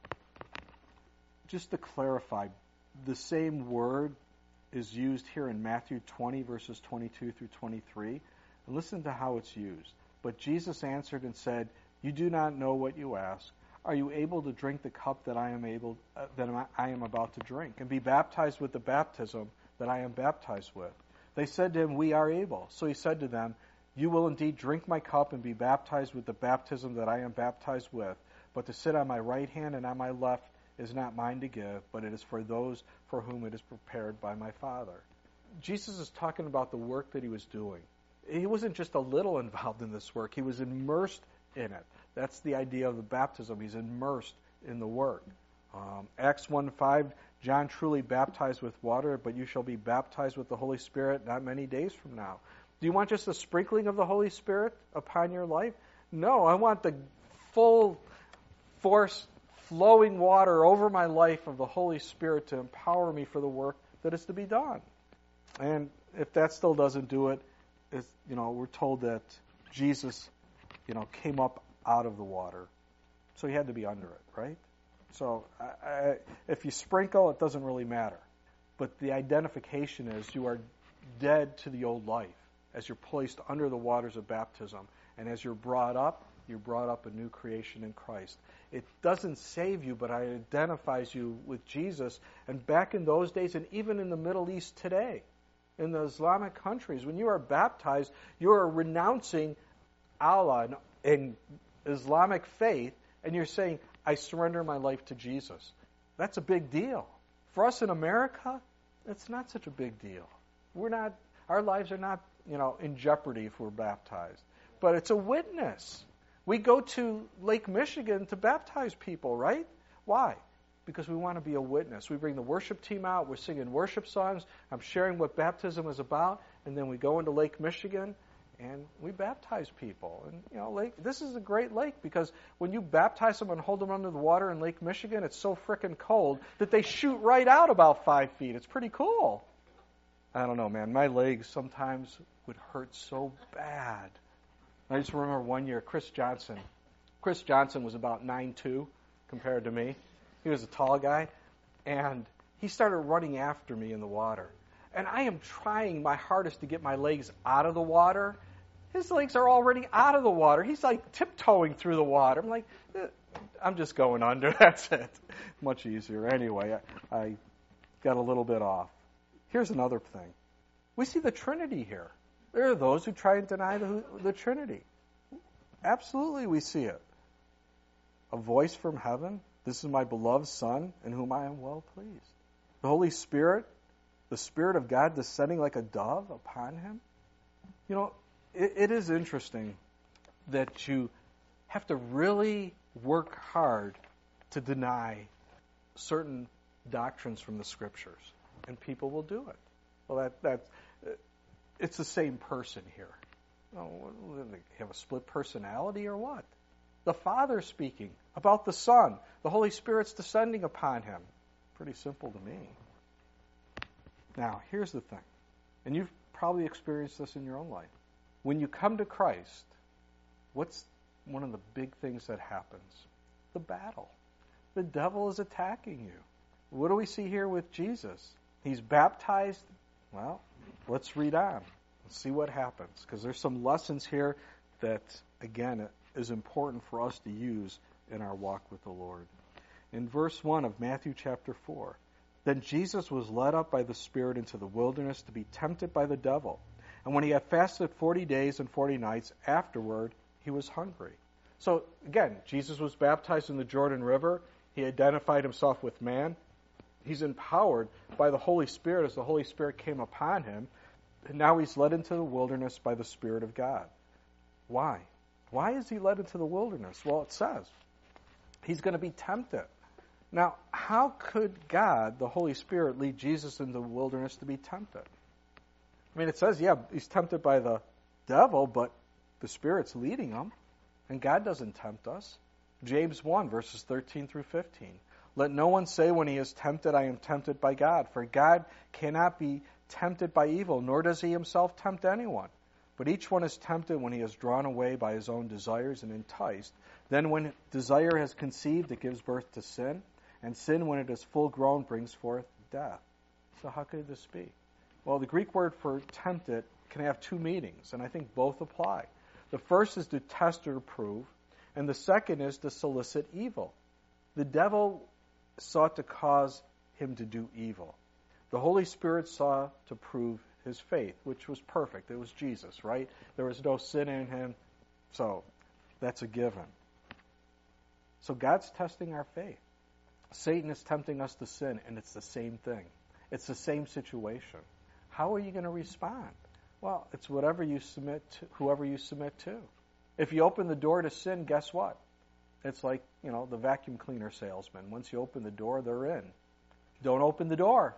Just to clarify, the same word is used here in Matthew twenty, verses twenty-two through twenty-three. And listen to how it's used. But Jesus answered and said, "You do not know what you ask. Are you able to drink the cup that I am able uh, that I am about to drink, and be baptized with the baptism that I am baptized with?" They said to him, "We are able." So he said to them, "You will indeed drink my cup and be baptized with the baptism that I am baptized with. But to sit on my right hand and on my left is not mine to give, but it is for those for whom it is prepared by my Father." Jesus is talking about the work that he was doing. He wasn't just a little involved in this work. He was immersed in it. That's the idea of the baptism. He's immersed in the work. Um, Acts one five, John truly baptized with water, but you shall be baptized with the Holy Spirit not many days from now. Do you want just a sprinkling of the Holy Spirit upon your life? No, I want the full force, flowing water over my life of the Holy Spirit to empower me for the work that is to be done. And if that still doesn't do it, it's, you know, we're told that Jesus, you know, came up out of the water. So he had to be under it, right? So I, I, if you sprinkle, it doesn't really matter. But the identification is you are dead to the old life as you're placed under the waters of baptism. And as you're brought up, you're brought up a new creation in Christ. It doesn't save you, but it identifies you with Jesus. And back in those days, and even in the Middle East today, in the Islamic countries, when you are baptized, you are renouncing Allah and Islamic faith, and you're saying, "I surrender my life to Jesus." That's a big deal. For us in America, it's not such a big deal. We're not, our lives are not, you know, in jeopardy if we're baptized. But it's a witness. We go to Lake Michigan to baptize people, right? Why? Because we want to be a witness. We bring the worship team out, we're singing worship songs, I'm sharing what baptism is about, and then we go into Lake Michigan and we baptize people. And you know, lake, this is a great lake because when you baptize someone and hold them under the water in Lake Michigan, it's so frickin' cold that they shoot right out about five feet. It's pretty cool. I don't know, man. My legs sometimes would hurt so bad. I just remember one year, Chris Johnson. Chris Johnson was about nine two compared to me. He was a tall guy, and he started running after me in the water. And I am trying my hardest to get my legs out of the water. His legs are already out of the water. He's like tiptoeing through the water. I'm like, eh, I'm just going under. That's it. Much easier. Anyway, I, I got a little bit off. Here's another thing. We see the Trinity here. There are those who try and deny the, the Trinity. Absolutely, we see it. A voice from heaven. This is my beloved Son, in whom I am well pleased. The Holy Spirit, the Spirit of God descending like a dove upon him. You know, it, it is interesting that you have to really work hard to deny certain doctrines from the Scriptures, and people will do it. Well, that that it's the same person here. Oh, they have a split personality or what? The Father speaking about the Son. The Holy Spirit's descending upon him. Pretty simple to me. Now, here's the thing. And you've probably experienced this in your own life. When you come to Christ, what's one of the big things that happens? The battle. The devil is attacking you. What do we see here with Jesus? He's baptized. Well, let's read on. See what happens, because there's some lessons here that, again, is important for us to use in our walk with the Lord. In verse one of Matthew chapter four, then Jesus was led up by the Spirit into the wilderness to be tempted by the devil. And when he had fasted forty days and forty nights, afterward he was hungry. So, again, Jesus was baptized in the Jordan River. He identified himself with man. He's empowered by the Holy Spirit as the Holy Spirit came upon him. And now he's led into the wilderness by the Spirit of God. Why? Why is he led into the wilderness? Well, it says he's going to be tempted. Now, how could God, the Holy Spirit, lead Jesus into the wilderness to be tempted? I mean, it says, yeah, he's tempted by the devil, but the Spirit's leading him. And God doesn't tempt us. James one, verses thirteen through fifteen. Let no one say when he is tempted, I am tempted by God. For God cannot be tempted by evil, nor does he himself tempt anyone. But each one is tempted when he is drawn away by his own desires and enticed. Then when desire has conceived, it gives birth to sin. And sin, when it is full grown, brings forth death. So how could this be? Well, the Greek word for tempted can have two meanings, and I think both apply. The first is to test or to prove, and the second is to solicit evil. The devil sought to cause him to do evil. The Holy Spirit sought to prove his faith, which was perfect. It was Jesus, right? There was no sin in him, so that's a given. So God's testing our faith. Satan is tempting us to sin, and it's the same thing. It's the same situation. How are you going to respond? Well, it's whatever you submit to, whoever you submit to. If you open the door to sin, guess what? It's like, you know, the vacuum cleaner salesman. Once you open the door, they're in. Don't open the door.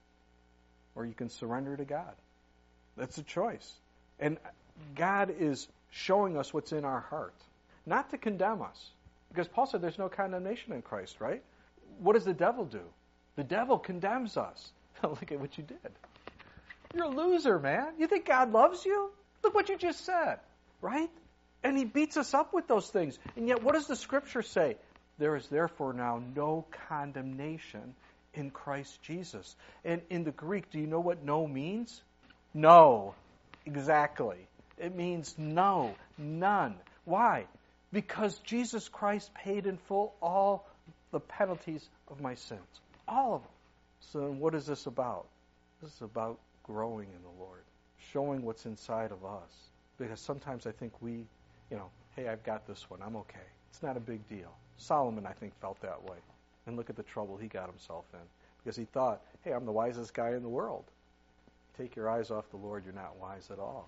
Or you can surrender to God. That's a choice. And God is showing us what's in our heart. Not to condemn us. Because Paul said there's no condemnation in Christ, right? What does the devil do? The devil condemns us. Look at what you did. You're a loser, man. You think God loves you? Look what you just said, right? And he beats us up with those things. And yet, what does the Scripture say? There is therefore now no condemnation in Christ Jesus. And in the Greek, do you know what no means? No. Exactly. It means no. None. Why? Because Jesus Christ paid in full all the penalties of my sins. All of them. So then what is this about? This is about growing in the Lord. Showing what's inside of us. Because sometimes I think we, you know, hey, I've got this one. I'm okay. It's not a big deal. Solomon, I think, felt that way. And look at the trouble he got himself in. Because he thought, hey, I'm the wisest guy in the world. Take your eyes off the Lord, you're not wise at all.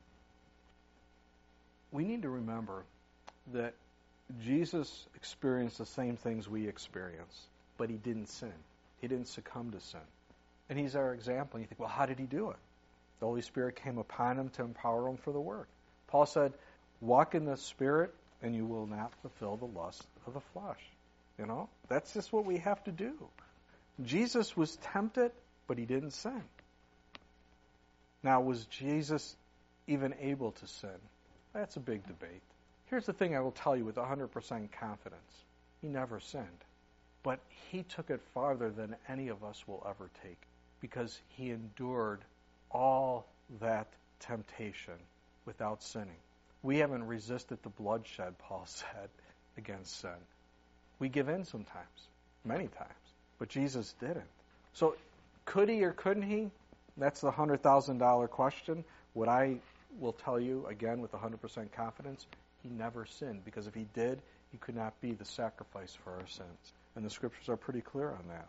We need to remember that Jesus experienced the same things we experience, but he didn't sin. He didn't succumb to sin. And he's our example. And you think, well, how did he do it? The Holy Spirit came upon him to empower him for the work. Paul said, walk in the Spirit, and you will not fulfill the lust of the flesh. You know, that's just what we have to do. Jesus was tempted, but he didn't sin. Now, was Jesus even able to sin? That's a big debate. Here's the thing I will tell you with one hundred percent confidence. He never sinned. But he took it farther than any of us will ever take, because he endured all that temptation without sinning. We haven't resisted the bloodshed, Paul said, against sin. We give in sometimes, many times, but Jesus didn't. So could he or couldn't he? That's the one hundred thousand dollars question. What I will tell you, again, with one hundred percent confidence, he never sinned, because if he did, he could not be the sacrifice for our sins. And the Scriptures are pretty clear on that.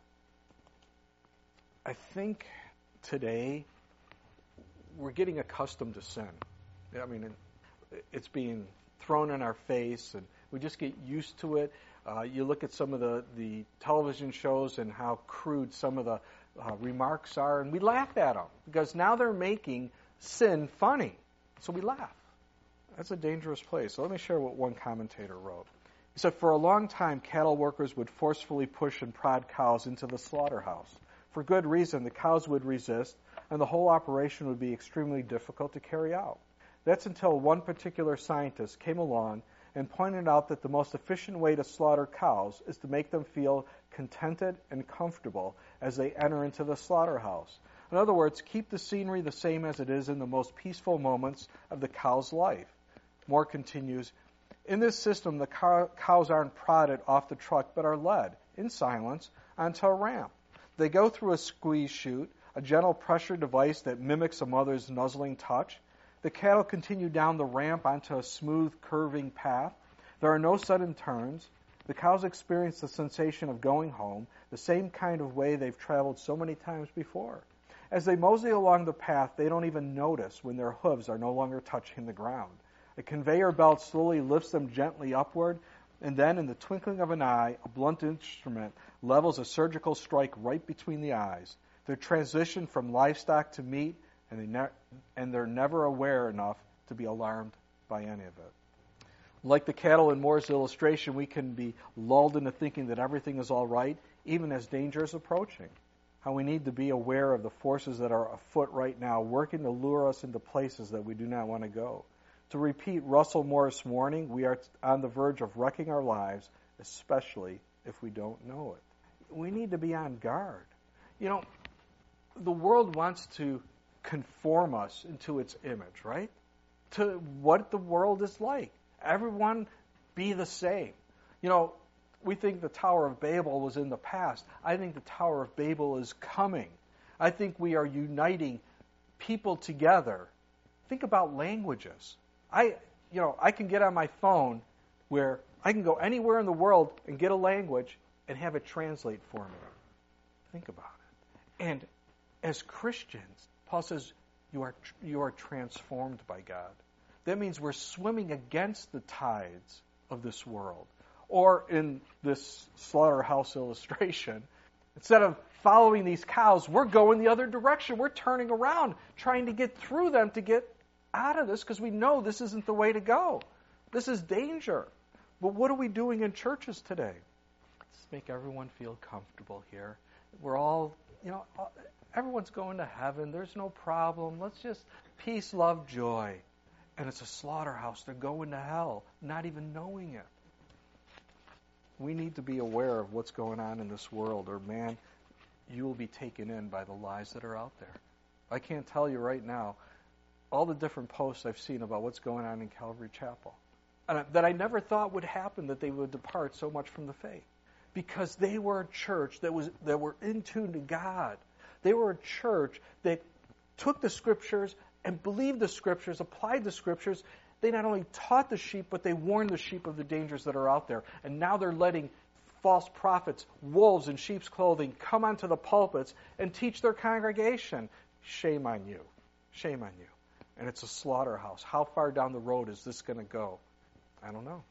I think today we're getting accustomed to sin. I mean, it's being thrown in our face, and we just get used to it. Uh, you look at some of the, the television shows and how crude some of the uh, remarks are, and we laugh at them, because now they're making sin funny. So we laugh. That's a dangerous place. So let me share what one commentator wrote. He said, for a long time, cattle workers would forcefully push and prod cows into the slaughterhouse. For good reason, the cows would resist, and the whole operation would be extremely difficult to carry out. That's until one particular scientist came along and pointed out that the most efficient way to slaughter cows is to make them feel contented and comfortable as they enter into the slaughterhouse. In other words, keep the scenery the same as it is in the most peaceful moments of the cow's life. Moore continues, in this system, the cow, cows aren't prodded off the truck, but are led, in silence, onto a ramp. They go through a squeeze chute, a gentle pressure device that mimics a mother's nuzzling touch. The cattle continue down the ramp onto a smooth, curving path. There are no sudden turns. The cows experience the sensation of going home, the same kind of way they've traveled so many times before. As they mosey along the path, they don't even notice when their hooves are no longer touching the ground. A conveyor belt slowly lifts them gently upward, and then, in the twinkling of an eye, a blunt instrument levels a surgical strike right between the eyes. They're transitioned from livestock to meat, and, they ne- and they're never aware enough to be alarmed by any of it. Like the cattle in Moore's illustration, we can be lulled into thinking that everything is all right, even as danger is approaching. How we need to be aware of the forces that are afoot right now, working to lure us into places that we do not want to go. To repeat Russell Moore's warning, we are on the verge of wrecking our lives, especially if we don't know it. We need to be on guard. You know, the world wants to conform us into its image, right? To what the world is like. Everyone be the same. You know, we think the Tower of Babel was in the past. I think the Tower of Babel is coming. I think we are uniting people together. Think about languages. I, you know, I can get on my phone where I can go anywhere in the world and get a language and have it translate for me. Think about it. And as Christians, Paul says, you are you are transformed by God. That means we're swimming against the tides of this world. Or in this slaughterhouse illustration, instead of following these cows, we're going the other direction. We're turning around, trying to get through them to get out of this because we know this isn't the way to go. This is danger. But what are we doing in churches today? Let's make everyone feel comfortable here. We're all, you know, everyone's going to heaven. There's no problem. Let's just peace, love, joy. And it's a slaughterhouse. They're going to hell, not even knowing it. We need to be aware of what's going on in this world, or man, you will be taken in by the lies that are out there. I can't tell you right now all the different posts I've seen about what's going on in Calvary Chapel. And that I never thought would happen, that they would depart so much from the faith. Because they were a church that was that were in tune to God. They were a church that took the Scriptures and believed the Scriptures, applied the Scriptures. They not only taught the sheep, but they warned the sheep of the dangers that are out there. And now they're letting false prophets, wolves in sheep's clothing, come onto the pulpits and teach their congregation. Shame on you. Shame on you. And it's a slaughterhouse. How far down the road is this going to go? I don't know.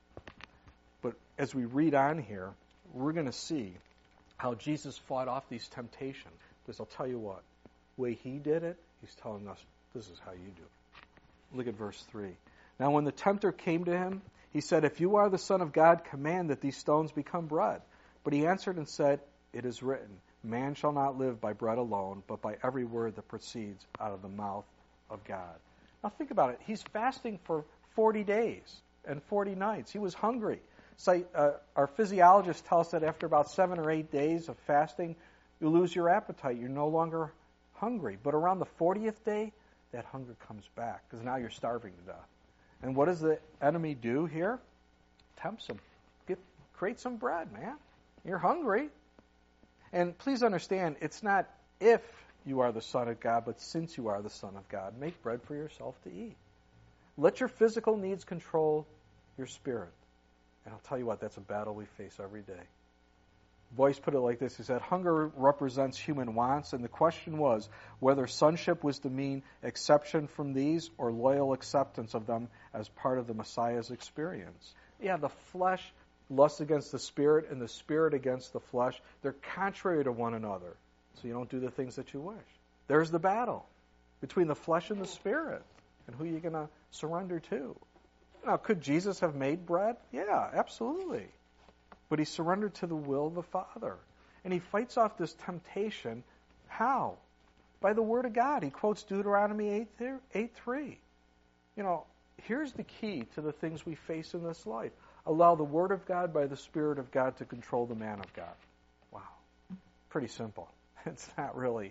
But as we read on here, we're going to see how Jesus fought off these temptations. Because I'll tell you what, the way he did it, he's telling us, this is how you do it. Look at verse three. Now when the tempter came to him, he said, if you are the Son of God, command that these stones become bread. But he answered and said, it is written, man shall not live by bread alone, but by every word that proceeds out of the mouth of God. Now think about it. He's fasting for forty days and forty nights. He was hungry. So, uh, our physiologists tell us that after about seven or eight days of fasting, you lose your appetite. You're no longer hungry. But around the fortieth day, that hunger comes back because now you're starving to death. And what does the enemy do here? Tempts him. Get, create some bread, man. You're hungry. And please understand, it's not if you are the Son of God, but since you are the Son of God. Make bread for yourself to eat. Let your physical needs control your spirit. And I'll tell you what, that's a battle we face every day. Boyce put it like this. He said, hunger represents human wants, and the question was whether sonship was to mean exception from these or loyal acceptance of them as part of the Messiah's experience. Yeah, the flesh lusts against the spirit, and the spirit against the flesh. They're contrary to one another, so you don't do the things that you wish. There's the battle between the flesh and the spirit, and who you're going to surrender to. Now, could Jesus have made bread? Yeah, absolutely. But he surrendered to the will of the Father. And he fights off this temptation. How? By the Word of God. He quotes Deuteronomy eight three. You know, here's the key to the things we face in this life. Allow the Word of God by the Spirit of God to control the man of God. Wow. Pretty simple. It's not really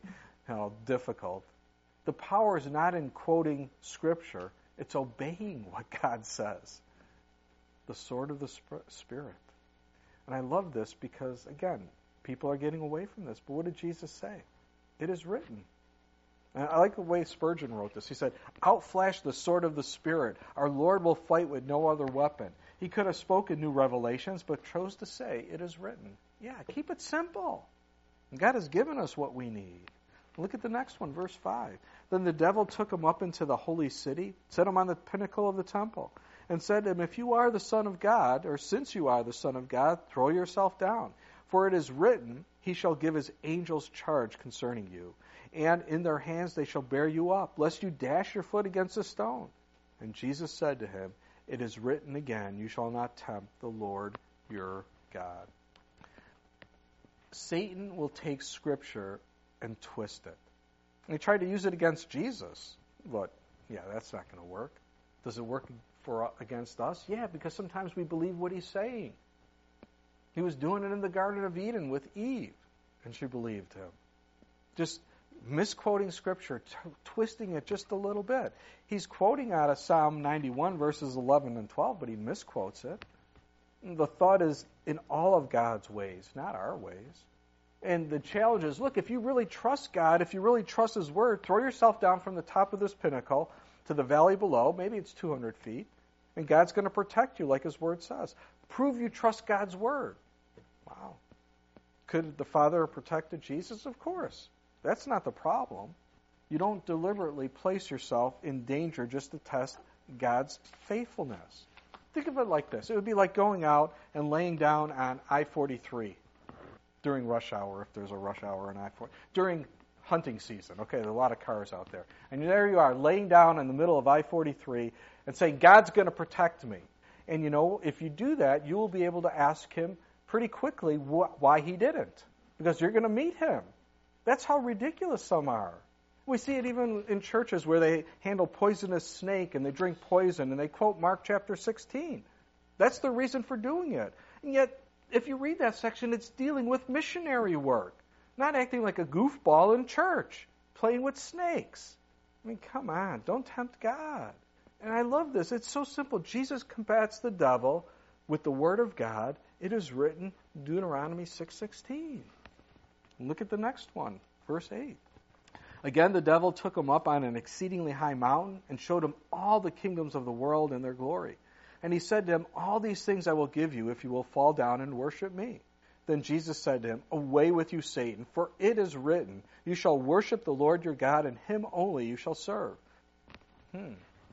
you know, difficult. The power is not in quoting Scripture. It's obeying what God says. The sword of the Spirit. And I love this because, again, people are getting away from this. But what did Jesus say? It is written. And I like the way Spurgeon wrote this. He said, outflash the sword of the Spirit. Our Lord will fight with no other weapon. He could have spoken new revelations, but chose to say, it is written. Yeah, keep it simple. And God has given us what we need. Look at the next one, verse five. Then the devil took him up into the holy city, set him on the pinnacle of the temple, and said to him, if you are the Son of God, or since you are the Son of God, throw yourself down. For it is written, he shall give his angels charge concerning you, and in their hands they shall bear you up, lest you dash your foot against a stone. And Jesus said to him, it is written again, you shall not tempt the Lord your God. Satan will take Scripture and twist it. And he tried to use it against Jesus. But, yeah, that's not going to work. Does it work for against us? Yeah, because sometimes we believe what he's saying. He was doing it in the Garden of Eden with Eve, and she believed him. Just misquoting Scripture, t- twisting it just a little bit. He's quoting out of Psalm ninety-one, verses eleven and twelve, but he misquotes it. And the thought is in all of God's ways, not our ways. And the challenge is, look, if you really trust God, if you really trust His Word, throw yourself down from the top of this pinnacle to the valley below. Maybe it's two hundred feet. And God's going to protect you like His Word says. Prove you trust God's Word. Wow. Could the Father have protected Jesus? Of course. That's not the problem. You don't deliberately place yourself in danger just to test God's faithfulness. Think of it like this. It would be like going out and laying down on I forty-three during rush hour, if there's a rush hour on I forty, during hunting season. Okay, there are a lot of cars out there. And there you are, laying down in the middle of I forty-three and saying, God's going to protect me. And you know, if you do that, you will be able to ask Him pretty quickly wh- why He didn't. Because you're going to meet Him. That's how ridiculous some are. We see it even in churches where they handle poisonous snake and they drink poison and they quote Mark chapter sixteen. That's the reason for doing it. And yet, if you read that section, it's dealing with missionary work, not acting like a goofball in church, playing with snakes. I mean, come on, don't tempt God. And I love this. It's so simple. Jesus combats the devil with the Word of God. It is written, Deuteronomy six sixteen. Look at the next one, verse eight. Again, the devil took him up on an exceedingly high mountain and showed him all the kingdoms of the world and their glory. And he said to him, all these things I will give you if you will fall down and worship me. Then Jesus said to him, away with you, Satan, for it is written, you shall worship the Lord your God, and Him only you shall serve. Hmm.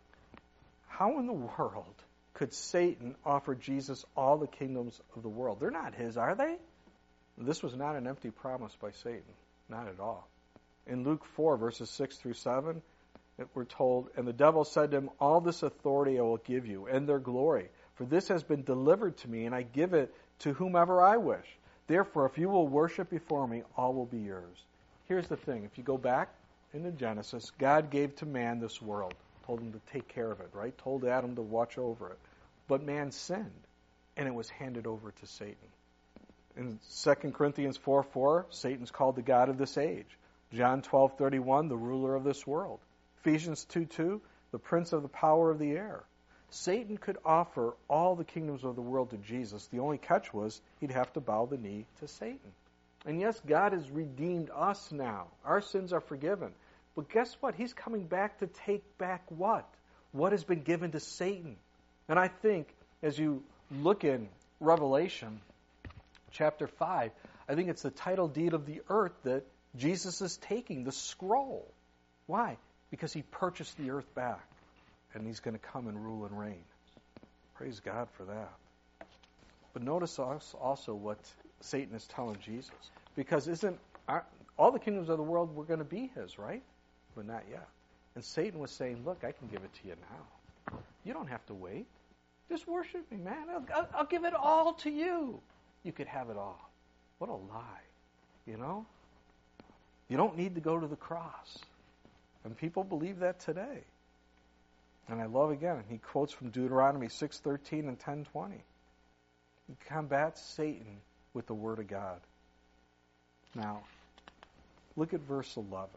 How in the world could Satan offer Jesus all the kingdoms of the world? They're not his, are they? This was not an empty promise by Satan. Not at all. In Luke four, verses six through seven, we're told, and the devil said to him, all this authority I will give you, and their glory, for this has been delivered to me, and I give it to whomever I wish. Therefore, if you will worship before me, all will be yours. Here's the thing. If you go back into Genesis, God gave to man this world, told him to take care of it, right? Told Adam to watch over it. But man sinned, and it was handed over to Satan. In Second Corinthians four four, Satan's called the god of this age. John twelve thirty-one, the ruler of this world. Ephesians two two, the prince of the power of the air. Satan could offer all the kingdoms of the world to Jesus. The only catch was he'd have to bow the knee to Satan. And yes, God has redeemed us now. Our sins are forgiven. But guess what? He's coming back to take back what? What has been given to Satan. And I think as you look in Revelation chapter five, I think it's the title deed of the earth that Jesus is taking, the scroll. Why? Because He purchased the earth back, and He's going to come and rule and reign. Praise God for that. But notice also what Satan is telling Jesus. Because isn't our, all the kingdoms of the world were going to be His, right? But not yet. And Satan was saying, look, I can give it to you now. You don't have to wait. Just worship me, man. I'll, I'll, I'll give it all to you. You could have it all. What a lie, you know? You don't need to go to the cross. And people believe that today. And I love, again, he quotes from Deuteronomy six thirteen and ten twenty. He combats Satan with the Word of God. Now, Look at verse eleven.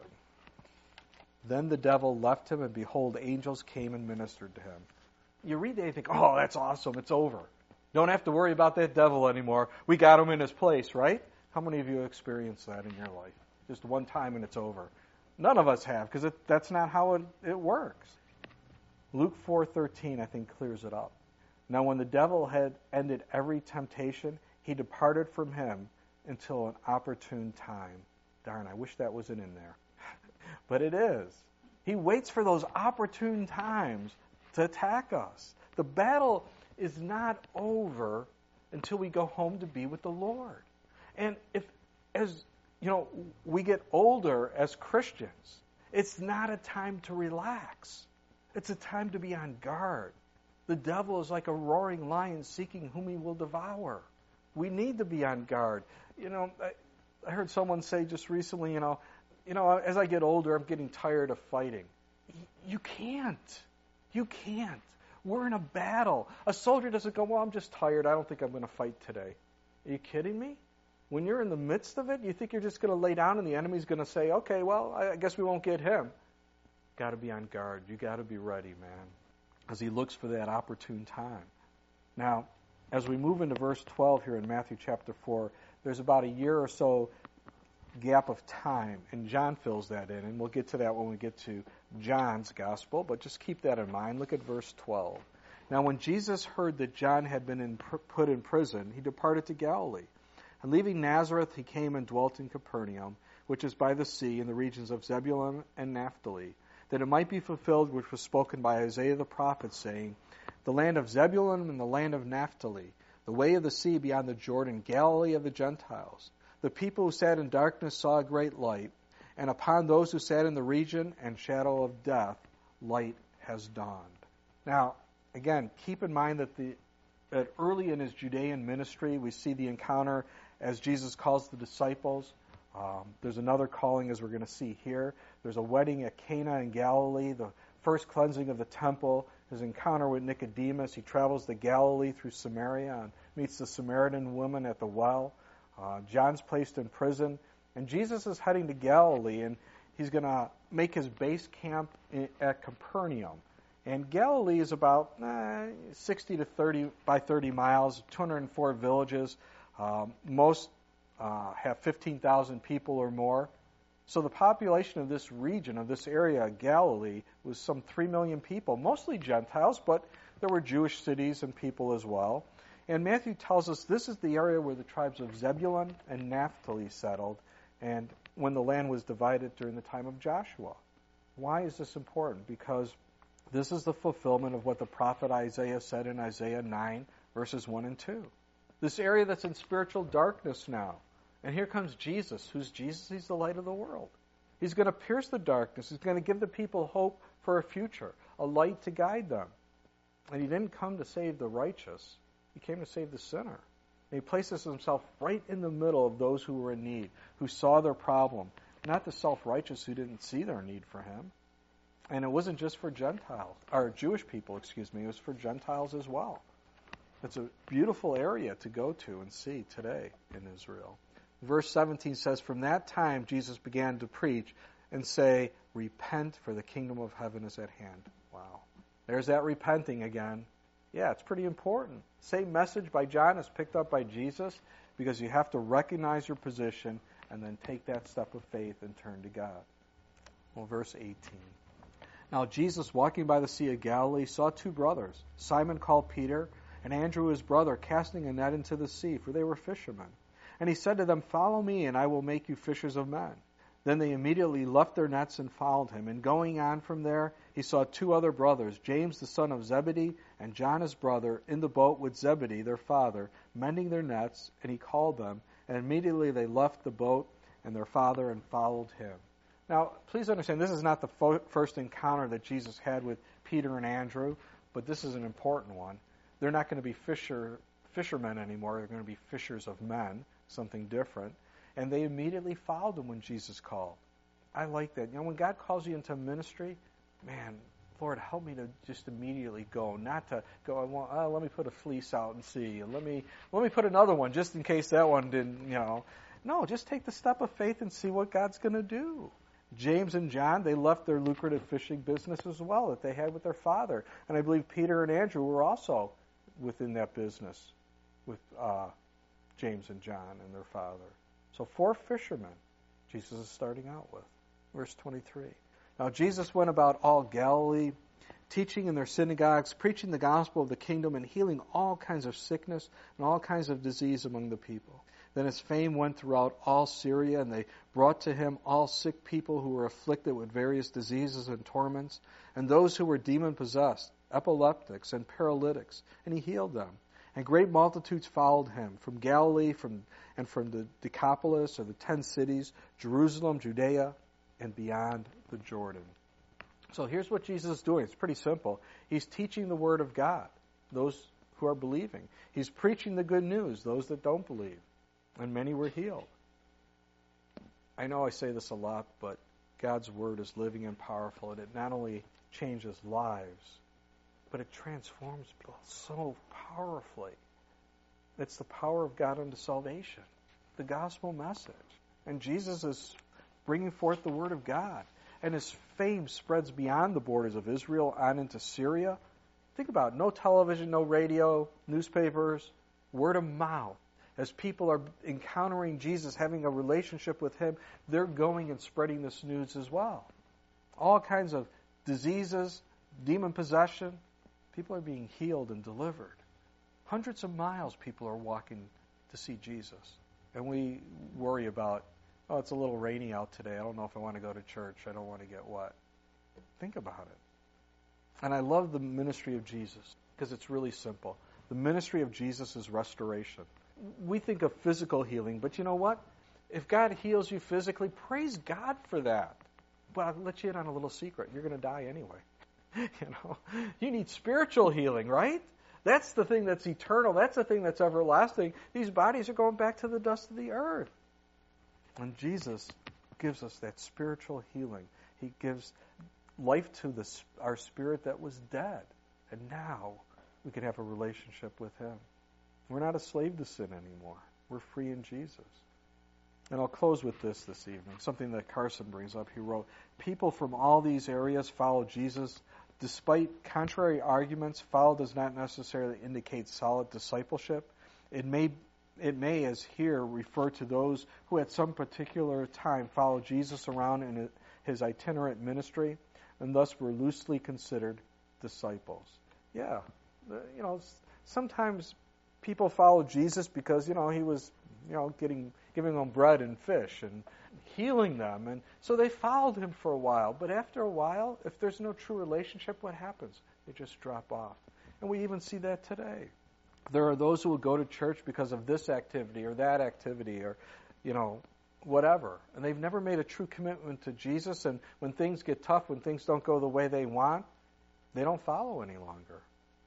Then the devil left him, and behold, angels came and ministered to him. You read that and you think, oh, that's awesome, it's over. Don't have to worry about that devil anymore. We got him in his place, right? How many of you experienced that in your life? Just one time and it's over. None of us have, because that's not how it, it works. Luke four thirteen, I think, clears it up. Now when the devil had ended every temptation, he departed from him until an opportune time. Darn, I wish that wasn't in there. But it is. He waits for those opportune times to attack us. The battle is not over until we go home to be with the Lord. And if, as you know, we get older as Christians, it's not a time to relax. It's a time to be on guard. The devil is like a roaring lion seeking whom he will devour. We need to be on guard. You know, I, I heard someone say just recently, you know, you know, as I get older, I'm getting tired of fighting. You can't. You can't. We're in a battle. A soldier doesn't go, well, I'm just tired. I don't think I'm going to fight today. Are you kidding me? When you're in the midst of it, you think you're just going to lay down and the enemy's going to say, okay, well, I guess we won't get him. Got to be on guard. You got to be ready, man, as he looks for that opportune time. Now, as we move into verse twelve here in Matthew chapter four, there's about a year or so gap of time, and John fills that in, and we'll get to that when we get to John's gospel, but just keep that in mind. Look at verse twelve. Now, when Jesus heard that John had been in, put in prison, he departed to Galilee. And leaving Nazareth, he came and dwelt in Capernaum, which is by the sea in the regions of Zebulun and Naphtali, that it might be fulfilled which was spoken by Isaiah the prophet, saying, the land of Zebulun and the land of Naphtali, the way of the sea beyond the Jordan, Galilee of the Gentiles. The people who sat in darkness saw a great light, and upon those who sat in the region and shadow of death, light has dawned. Now, again, keep in mind that the that early in his Judean ministry, we see the encounter as Jesus calls the disciples. Um, there's another calling, as we're going to see here. There's a wedding at Cana in Galilee, the first cleansing of the temple, his encounter with Nicodemus. He travels to Galilee through Samaria and meets the Samaritan woman at the well. Uh, John's placed in prison, and Jesus is heading to Galilee, and he's going to make his base camp in, at Capernaum. And Galilee is about eh, sixty to thirty by thirty miles, two hundred four villages. Um, most uh, have fifteen thousand people or more. So the population of this region, of this area, Galilee, was some three million people, mostly Gentiles, but there were Jewish cities and people as well. And Matthew tells us this is the area where the tribes of Zebulun and Naphtali settled, and when the land was divided during the time of Joshua. Why is this important? Because this is the fulfillment of what the prophet Isaiah said in Isaiah nine, verses one and two. This area that's in spiritual darkness now. And here comes Jesus. Who's Jesus? He's the light of the world. He's going to pierce the darkness. He's going to give the people hope for a future, a light to guide them. And he didn't come to save the righteous. He came to save the sinner. And he places himself right in the middle of those who were in need, who saw their problem, not the self-righteous who didn't see their need for him. And it wasn't just for Gentiles, or Jewish people, excuse me, it was for Gentiles as well. It's a beautiful area to go to and see today in Israel. Verse seventeen says, from that time Jesus began to preach and say, repent, for the kingdom of heaven is at hand. Wow. There's that repenting again. Yeah, it's pretty important. Same message by John is picked up by Jesus, because you have to recognize your position and then take that step of faith and turn to God. Well, verse eighteen. Now Jesus, walking by the Sea of Galilee, saw two brothers, Simon called Peter, and Andrew his brother, casting a net into the sea, for they were fishermen. And he said to them, follow me, and I will make you fishers of men. Then they immediately left their nets and followed him. And going on from there, he saw two other brothers, James the son of Zebedee, and John his brother, in the boat with Zebedee their father, mending their nets, and he called them. And immediately they left the boat and their father and followed him. Now, please understand, this is not the fo- first encounter that Jesus had with Peter and Andrew, but this is an important one. They're not going to be fisher fishermen anymore. They're going to be fishers of men, something different. And they immediately followed him when Jesus called. I like that. You know, when God calls you into ministry, man, Lord, help me to just immediately go, not to go, I want, oh, let me put a fleece out and see, and let me let me put another one just in case that one didn't, you know. No, just take the step of faith and see what God's going to do. James and John, they left their lucrative fishing business as well that they had with their father. And I believe Peter and Andrew were also within that business with uh, James and John and their father. So four fishermen Jesus is starting out with. Verse twenty-three. Now Jesus went about all Galilee, teaching in their synagogues, preaching the gospel of the kingdom, and healing all kinds of sickness and all kinds of disease among the people. Then his fame went throughout all Syria, and they brought to him all sick people who were afflicted with various diseases and torments, and those who were demon-possessed, epileptics and paralytics, and he healed them. And great multitudes followed him from Galilee from and from the Decapolis, or the ten cities, Jerusalem, Judea, and beyond the Jordan. So here's what Jesus is doing. It's pretty simple. He's teaching the Word of God, those who are believing. He's preaching the good news, those that don't believe. And many were healed. I know I say this a lot, but God's Word is living and powerful, and it not only changes lives, but it transforms people so powerfully. It's the power of God unto salvation, the gospel message. And Jesus is bringing forth the Word of God. And his fame spreads beyond the borders of Israel on into Syria. Think about it. No television, no radio, newspapers, word of mouth. As people are encountering Jesus, having a relationship with him, they're going and spreading this news as well. All kinds of diseases, demon possession, people are being healed and delivered. Hundreds of miles people are walking to see Jesus. And we worry about, oh, it's a little rainy out today. I don't know if I want to go to church. I don't want to get wet. Think about it. And I love the ministry of Jesus because it's really simple. The ministry of Jesus is restoration. We think of physical healing, but you know what? If God heals you physically, praise God for that. But I'll let you in on a little secret. You're going to die anyway. You know, you need spiritual healing, right? That's the thing that's eternal. That's the thing that's everlasting. These bodies are going back to the dust of the earth. And Jesus gives us that spiritual healing. He gives life to the, our spirit that was dead. And now we can have a relationship with him. We're not a slave to sin anymore. We're free in Jesus. And I'll close with this this evening, something that Carson brings up. He wrote, people from all these areas follow Jesus. Despite contrary arguments, follow does not necessarily indicate solid discipleship. It may, it may, as here, refer to those who at some particular time followed Jesus around in his itinerant ministry, and thus were loosely considered disciples. Yeah, you know, sometimes people follow Jesus because, you know, he was, you know, getting giving them bread and fish and healing them. And so they followed him for a while. But after a while, if there's no true relationship, what happens? They just drop off. And we even see that today. There are those who will go to church because of this activity or that activity or, you know, whatever. And they've never made a true commitment to Jesus. And when things get tough, when things don't go the way they want, they don't follow any longer.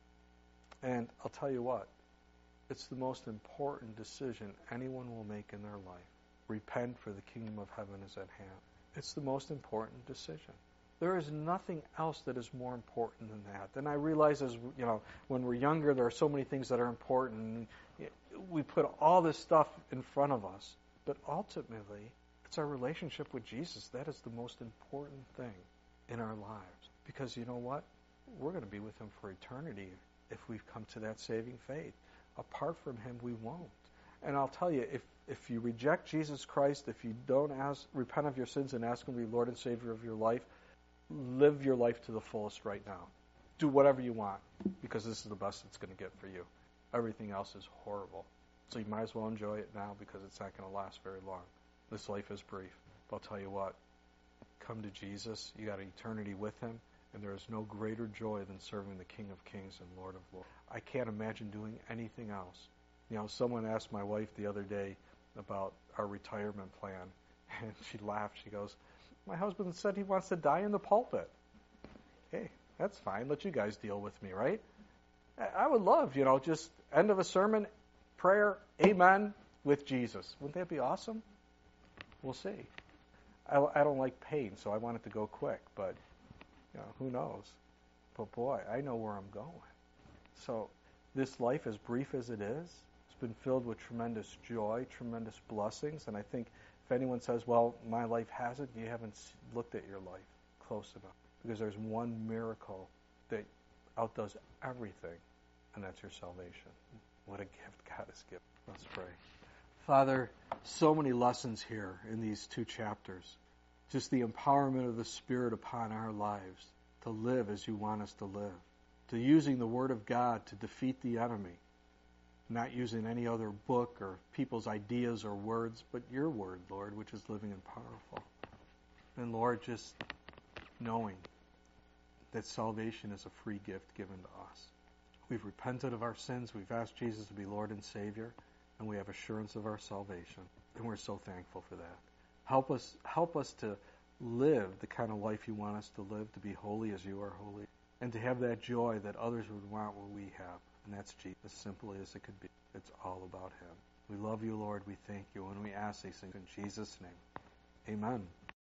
And I'll tell you what. It's the most important decision anyone will make in their life. Repent, for the kingdom of heaven is at hand. It's the most important decision. There is nothing else that is more important than that. And I realize, as you know, when we're younger, there are so many things that are important. We put all this stuff in front of us. But ultimately, it's our relationship with Jesus. That is the most important thing in our lives. Because you know what? We're going to be with him for eternity if we've come to that saving faith. Apart from him, we won't. And I'll tell you, if, if you reject Jesus Christ, if you don't ask, repent of your sins and ask him to be Lord and Savior of your life, live your life to the fullest right now. Do whatever you want, because this is the best it's going to get for you. Everything else is horrible. So you might as well enjoy it now, because it's not going to last very long. This life is brief. But I'll tell you what, come to Jesus. You got an eternity with him. And there is no greater joy than serving the King of Kings and Lord of Lords. I can't imagine doing anything else. You know, someone asked my wife the other day about our retirement plan, and she laughed. She goes, my husband said he wants to die in the pulpit. Hey, that's fine. Let you guys deal with me, right? I would love, you know, just end of a sermon, prayer, amen, with Jesus. Wouldn't that be awesome? We'll see. I, I don't like pain, so I want it to go quick, but you know, who knows? But boy, I know where I'm going. So this life, as brief as it is, is been filled with tremendous joy, tremendous blessings. And I think if anyone says, well, my life hasn't, you haven't looked at your life close enough. Because there's one miracle that outdoes everything, and that's your salvation. What a gift God has given. Let's pray. Father, so many lessons here in these two chapters. Just the empowerment of the Spirit upon our lives to live as you want us to live. To using the Word of God to defeat the enemy. Not using any other book or people's ideas or words, but your Word, Lord, which is living and powerful. And Lord, just knowing that salvation is a free gift given to us. We've repented of our sins. We've asked Jesus to be Lord and Savior. And we have assurance of our salvation. And we're so thankful for that. Help us, help us to live the kind of life you want us to live, to be holy as you are holy, and to have that joy that others would want what we have. And that's Jesus, as simply as it could be. It's all about Him. We love you, Lord. We thank you. And we ask these things in Jesus' name. Amen.